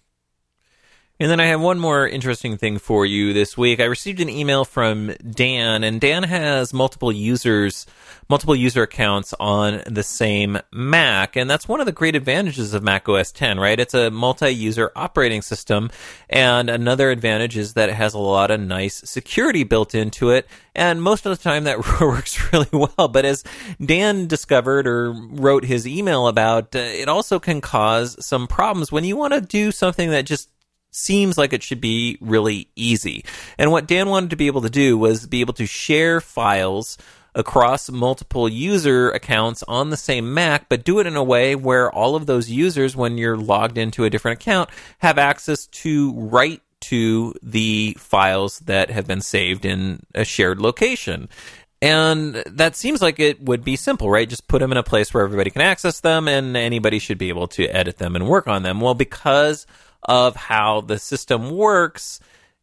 And then I have one more interesting thing for you this week. I received an email from Dan, and Dan has multiple users, multiple user accounts on the same Mac, and that's one of the great advantages of Mac O S ten, right? It's a multi-user operating system, and another advantage is that it has a lot of nice security built into it, and most of the time that works really well. But as Dan discovered or wrote his email about, uh, it also can cause some problems when you want to do something that just seems like it should be really easy. And what Dan wanted to be able to do was be able to share files across multiple user accounts on the same Mac, but do it in a way where all of those users, when you're logged into a different account, have access to write to the files that have been saved in a shared location. And that seems like it would be simple, right? Just put them in a place where everybody can access them and anybody should be able to edit them and work on them. Well, because of how the system works,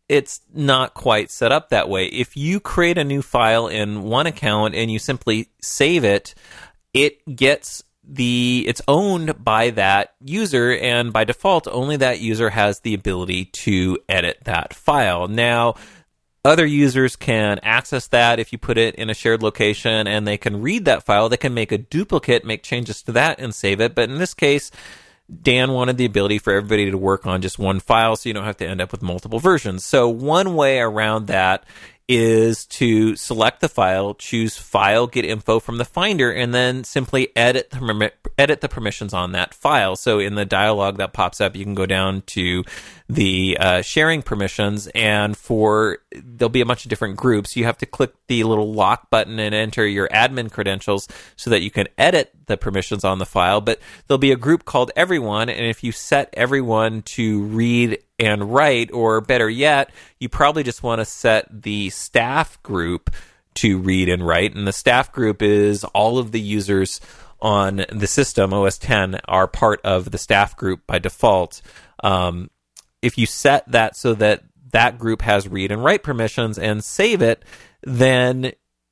it's not quite set up that way. If you create a new file in one account and you simply save it, it gets the it's owned by that user, and by default, only that user has the ability to edit that file. Now, other users can access that if you put it in a shared location, and they can read that file. They can make a duplicate, make changes to that, and save it. But in this case, Dan wanted the ability for everybody to work on just one file, so you don't have to end up with multiple versions. So one way around that is to select the file, choose File, Get Info from the Finder, and then simply edit the, edit the permissions on that file. So in the dialog that pops up, you can go down to the uh, sharing permissions, and for there'll be a bunch of different groups. You have to click the little lock button and enter your admin credentials so that you can edit the permissions on the file. But there'll be a group called Everyone, and if you set everyone to read and write, or better yet, you probably just want to set the staff group to read and write. And the staff group is all of the users on the system, O S ten, are part of the staff group by default. Um, if you set that so that that group has read and write permissions and save it, then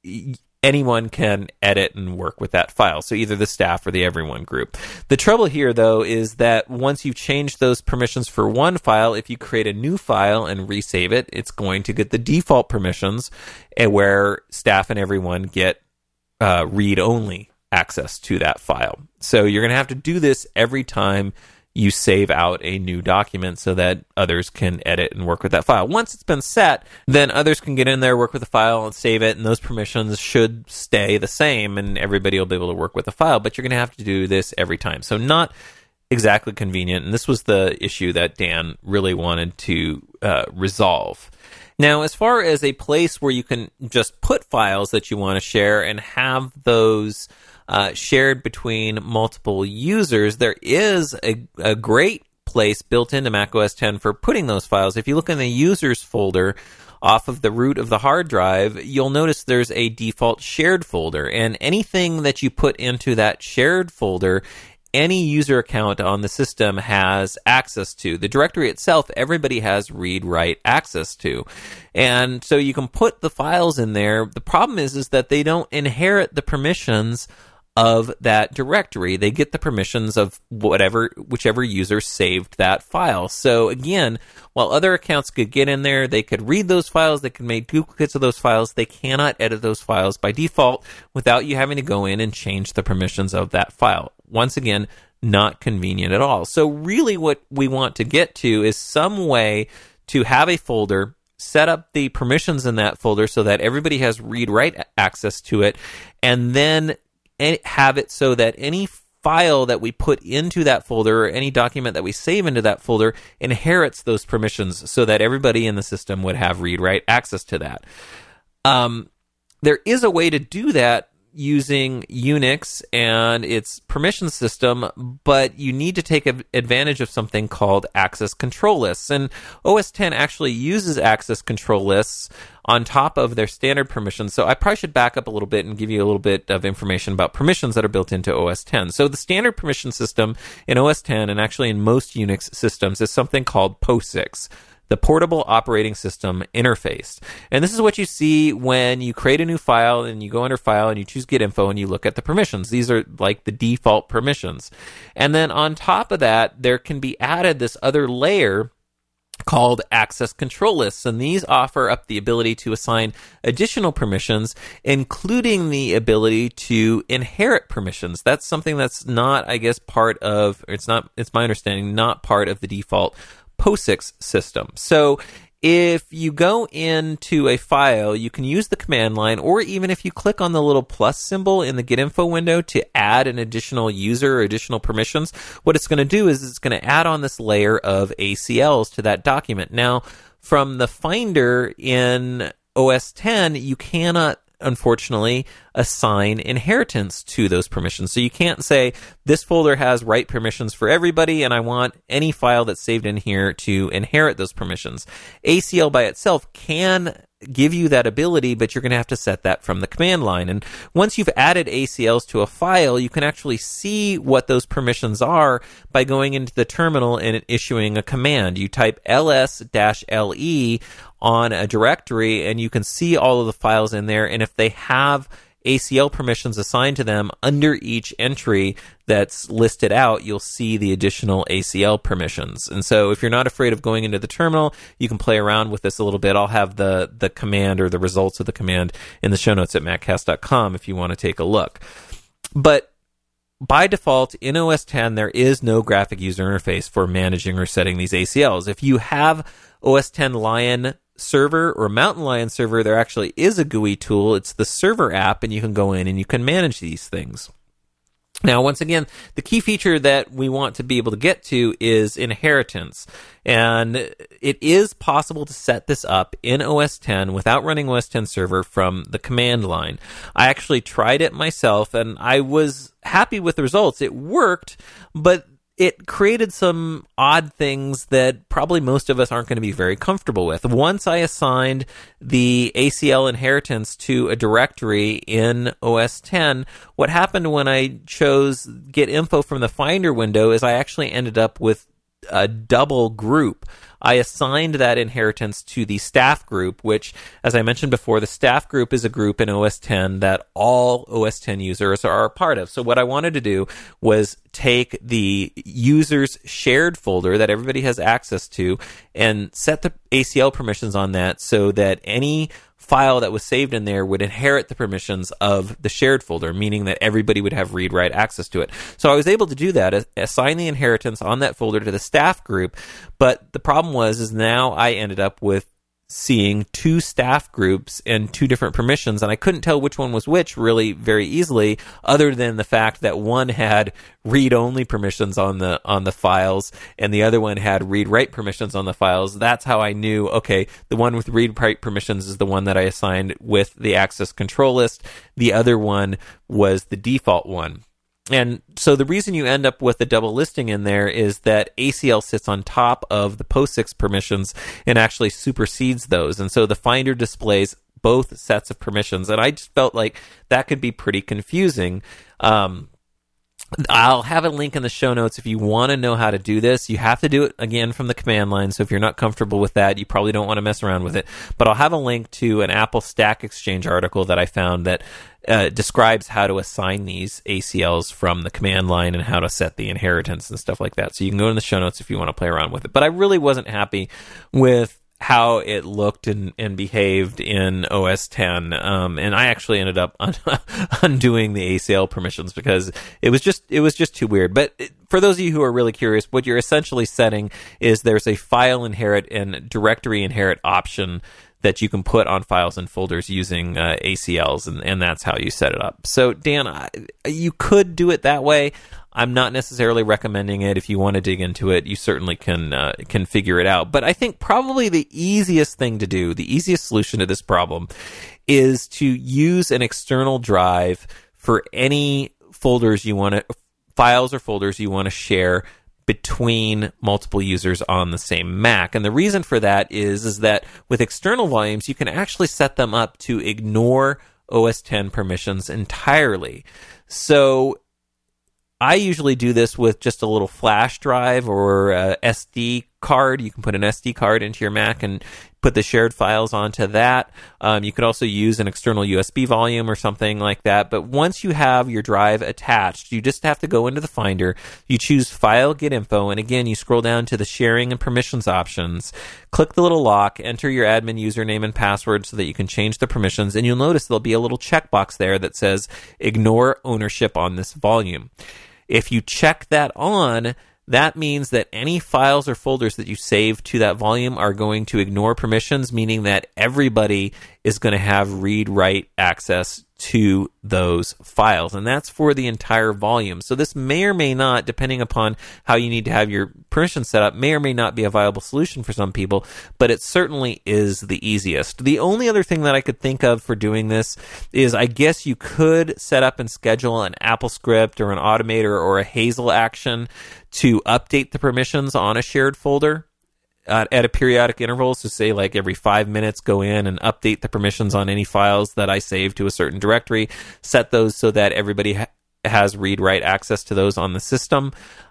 anyone can edit and work with that file. So either the staff or the everyone group. The trouble here, though, is that once you change those permissions for one file, if you create a new file and resave it, it's going to get the default permissions, where staff and everyone get uh, read-only access to that file. So you're going to have to do this every time you save out a new document so that others can edit and work with that file. Once it's been set, then others can get in there, work with the file, and save it, and those permissions should stay the same, and everybody will be able to work with the file, but you're going to have to do this every time. So not exactly convenient, and this was the issue that Dan really wanted to uh, resolve. Now, as far as a place where you can just put files that you want to share and have those Uh, shared between multiple users, there is a, a great place built into macOS ten for putting those files. If you look in the users folder off of the root of the hard drive, you'll notice there's a default shared folder, and anything that you put into that shared folder, any user account on the system has access to. The directory itself, everybody has read-write access to. And so you can put the files in there. The problem is, is that they don't inherit the permissions of that directory. They get the permissions of whatever, whichever user saved that file. So again, while other accounts could get in there, they could read those files, they could make duplicates of those files, they cannot edit those files by default without you having to go in and change the permissions of that file. Once again, not convenient at all. So really what we want to get to is some way to have a folder, set up the permissions in that folder so that everybody has read-write access to it, and then have it so that any file that we put into that folder, or any document that we save into that folder, inherits those permissions so that everybody in the system would have read-write access to that. Um, there is a way to do that using Unix and its permission system, but you need to take advantage of something called access control lists. And O S ten actually uses access control lists on top of their standard permissions. So I probably should back up a little bit and give you a little bit of information about permissions that are built into O S ten. So the standard permission system in O S ten, and actually in most Unix systems, is something called POSIX, the Portable Operating System Interface. And this is what you see when you create a new file and you go under File and you choose Get Info and you look at the permissions. These are like the default permissions. And then on top of that, there can be added this other layer called access control lists, and these offer up the ability to assign additional permissions, including the ability to inherit permissions. That's something that's not, I guess, part of, it's not, it's my understanding, not part of the default POSIX system. So if you go into a file, you can use the command line, or even if you click on the little plus symbol in the Get Info window to add an additional user or additional permissions, what it's going to do is it's going to add on this layer of A C Ls to that document. Now, from the Finder in O S ten, you cannot, unfortunately, assign inheritance to those permissions. So you can't say, this folder has write permissions for everybody, and I want any file that's saved in here to inherit those permissions. A C L by itself can give you that ability, but you're going to have to set that from the command line. And once you've added A C Ls to a file, you can actually see what those permissions are by going into the terminal and issuing a command. You type ls-le on a directory, and you can see all of the files in there. And if they have A C L permissions assigned to them under each entry that's listed out, you'll see the additional A C L permissions. And so if you're not afraid of going into the terminal, you can play around with this a little bit. I'll have the, the command or the results of the command in the show notes at maccast dot com if you want to take a look. But by default, in O S ten, there is no graphic user interface for managing or setting these A C Ls. If you have O S ten Lion server or Mountain Lion server, there actually is a G U I tool. It's the server app, and you can go in and you can manage these things. Now, once again, the key feature that we want to be able to get to is inheritance. And it is possible to set this up in O S ten without running O S ten server from the command line. I actually tried it myself, and I was happy with the results. It worked, but it created some odd things that probably most of us aren't going to be very comfortable with. Once I assigned the A C L inheritance to a directory in O S ten, what happened when I chose get info from the Finder window is I actually ended up with a double group. I assigned that inheritance to the staff group, which, as I mentioned before, the staff group is a group in O S ten that all O S ten users are a part of. So what I wanted to do was take the user's shared folder that everybody has access to and set the A C L permissions on that so that any file that was saved in there would inherit the permissions of the shared folder, meaning that everybody would have read-write access to it. So I was able to do that, assign the inheritance on that folder to the staff group, but the problem was is now I ended up with seeing two staff groups and two different permissions, and I couldn't tell which one was which really very easily, other than the fact that one had read-only permissions on the on the files and the other one had read-write permissions on the files. That's how I knew, okay, the one with read-write permissions is the one that I assigned with the access control list. The other one was the default one. And so the reason you end up with a double listing in there is that A C L sits on top of the POSIX permissions and actually supersedes those. And so the Finder displays both sets of permissions. And I just felt like that could be pretty confusing. Um, I'll have a link in the show notes if you want to know how to do this. You have to do it, again, from the command line, so if you're not comfortable with that, you probably don't want to mess around with it. But I'll have a link to an Apple Stack Exchange article that I found that uh, describes how to assign these A C Ls from the command line and how to set the inheritance and stuff like that. So you can go in the show notes if you want to play around with it. But I really wasn't happy with how it looked and, and behaved in O S ten. Um, and I actually ended up un- undoing the A C L permissions because it was just it was just too weird. But it, for those of you who are really curious, what you're essentially setting is there's a file inherit and directory inherit option that you can put on files and folders using uh, A C Ls, and, and that's how you set it up. So, Dan, I, you could do it that way. I'm not necessarily recommending it. If you want to dig into it, you certainly can uh, can figure it out. But I think probably the easiest thing to do, the easiest solution to this problem, is to use an external drive for any folders you want to, files or folders you want to share between multiple users on the same Mac. And the reason for that is, is that with external volumes, you can actually set them up to ignore O S ten permissions entirely. So I usually do this with just a little flash drive or a S D card. You can put an S D card into your Mac and put the shared files onto that. Um, you could also use an external U S B volume or something like that. But once you have your drive attached, you just have to go into the Finder. You choose File, Get Info, and again, you scroll down to the Sharing and Permissions options. Click the little lock, enter your admin username and password so that you can change the permissions, and you'll notice there'll be a little checkbox there that says Ignore Ownership on this volume. If you check that on, that means that any files or folders that you save to that volume are going to ignore permissions, meaning that everybody is going to have read-write access to those files. And that's for the entire volume. So this may or may not, depending upon how you need to have your permission set up, may or may not be a viable solution for some people, but it certainly is the easiest. The only other thing that I could think of for doing this is I guess you could set up and schedule an Apple script or an Automator or a Hazel action to update the permissions on a shared folder. at, at a periodic interval. So say like every five minutes, go in and update the permissions on any files that I save to a certain directory, set those so that everybody ha- has read-write access to those on the system.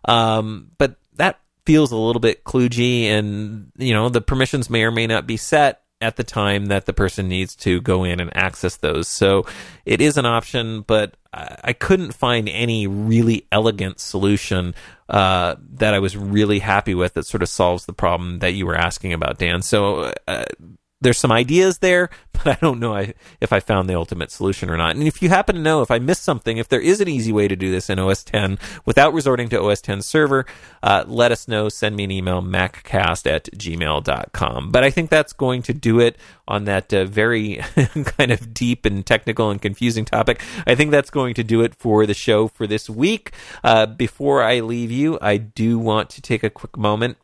Um, but that feels a little bit kludgy, and, you know, the permissions may or may not be set at the time that the person needs to go in and access those. So it is an option, but I couldn't find any really elegant solution uh, that I was really happy with that sort of solves the problem that you were asking about, Dan. So uh, there's some ideas there, but I don't know if I found the ultimate solution or not. And if you happen to know, if I missed something, if there is an easy way to do this in O S ten without resorting to O S ten server, uh, let us know. Send me an email, maccast at gmail dot com. But I think that's going to do it on that uh, very kind of deep and technical and confusing topic. I think that's going to do it for the show for this week. Uh, before I leave you, I do want to take a quick moment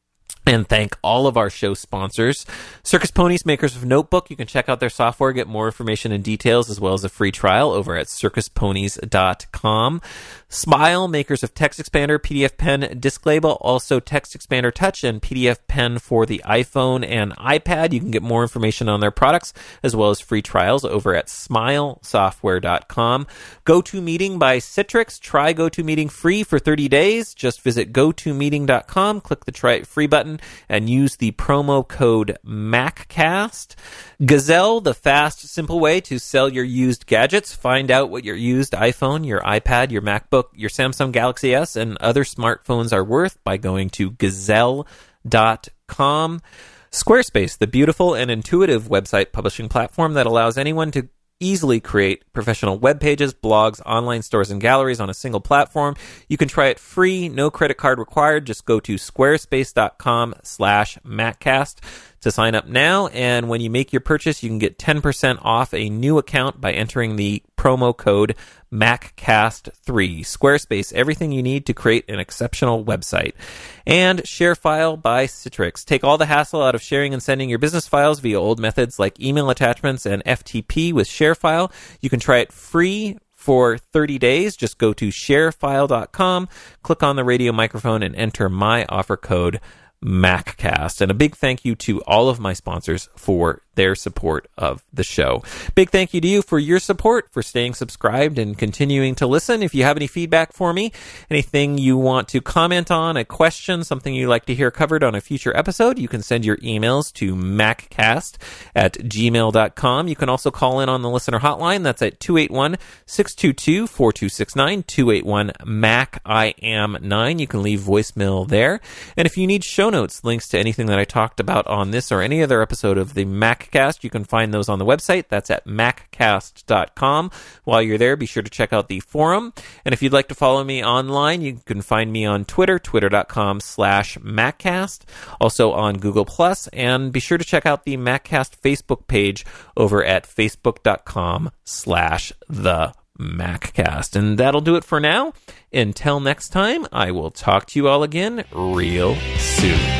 and thank all of our show sponsors. Circus Ponies, makers of Notebook. You can check out their software, get more information and details, as well as a free trial over at circus ponies dot com. Smile, makers of Text Expander, P D F Pen, Disc Label, also Text Expander Touch and P D F Pen for the iPhone and iPad. You can get more information on their products, as well as free trials over at smile software dot com. GoToMeeting by Citrix. Try GoToMeeting free for thirty days. Just visit go to meeting dot com, click the try it free button, and use the promo code MACCAST. Gazelle, the fast, simple way to sell your used gadgets. Find out what your used iPhone, your iPad, your MacBook, your Samsung Galaxy S, and other smartphones are worth by going to gazelle dot com. Squarespace, the beautiful and intuitive website publishing platform that allows anyone to easily create professional web pages, blogs, online stores, and galleries on a single platform. You can try it free, no credit card required. Just go to squarespace dot com slash maccast to sign up now. And when you make your purchase, you can get ten percent off a new account by entering the promo code Mac Cast three. Squarespace, everything you need to create an exceptional website. And ShareFile by Citrix. Take all the hassle out of sharing and sending your business files via old methods like email attachments and F T P with ShareFile. You can try it free for thirty days. Just go to sharefile dot com, click on the radio microphone, and enter my offer code MacCast. And a big thank you to all of my sponsors for their support of the show. Big thank you to you for your support, for staying subscribed and continuing to listen. If you have any feedback for me, anything you want to comment on, a question, something you'd like to hear covered on a future episode, you can send your emails to maccast at gmail dot com. You can also call in on the listener hotline. That's at two eight one, six two two, four two six nine, two eight one, M A C I am nine. You can leave voicemail there. And if you need show notes, links to anything that I talked about on this or any other episode of the MacCast, you can find those on the website. That's at maccast dot com. While you're there, be sure to check out the forum. And if you'd like to follow me online, you can find me on Twitter, twitter dot com slash MacCast, also on Google Plus, and be sure to check out the MacCast Facebook page over at facebook dot com slash the MacCast. And that'll do it for now. Until next time, I will talk to you all again real soon.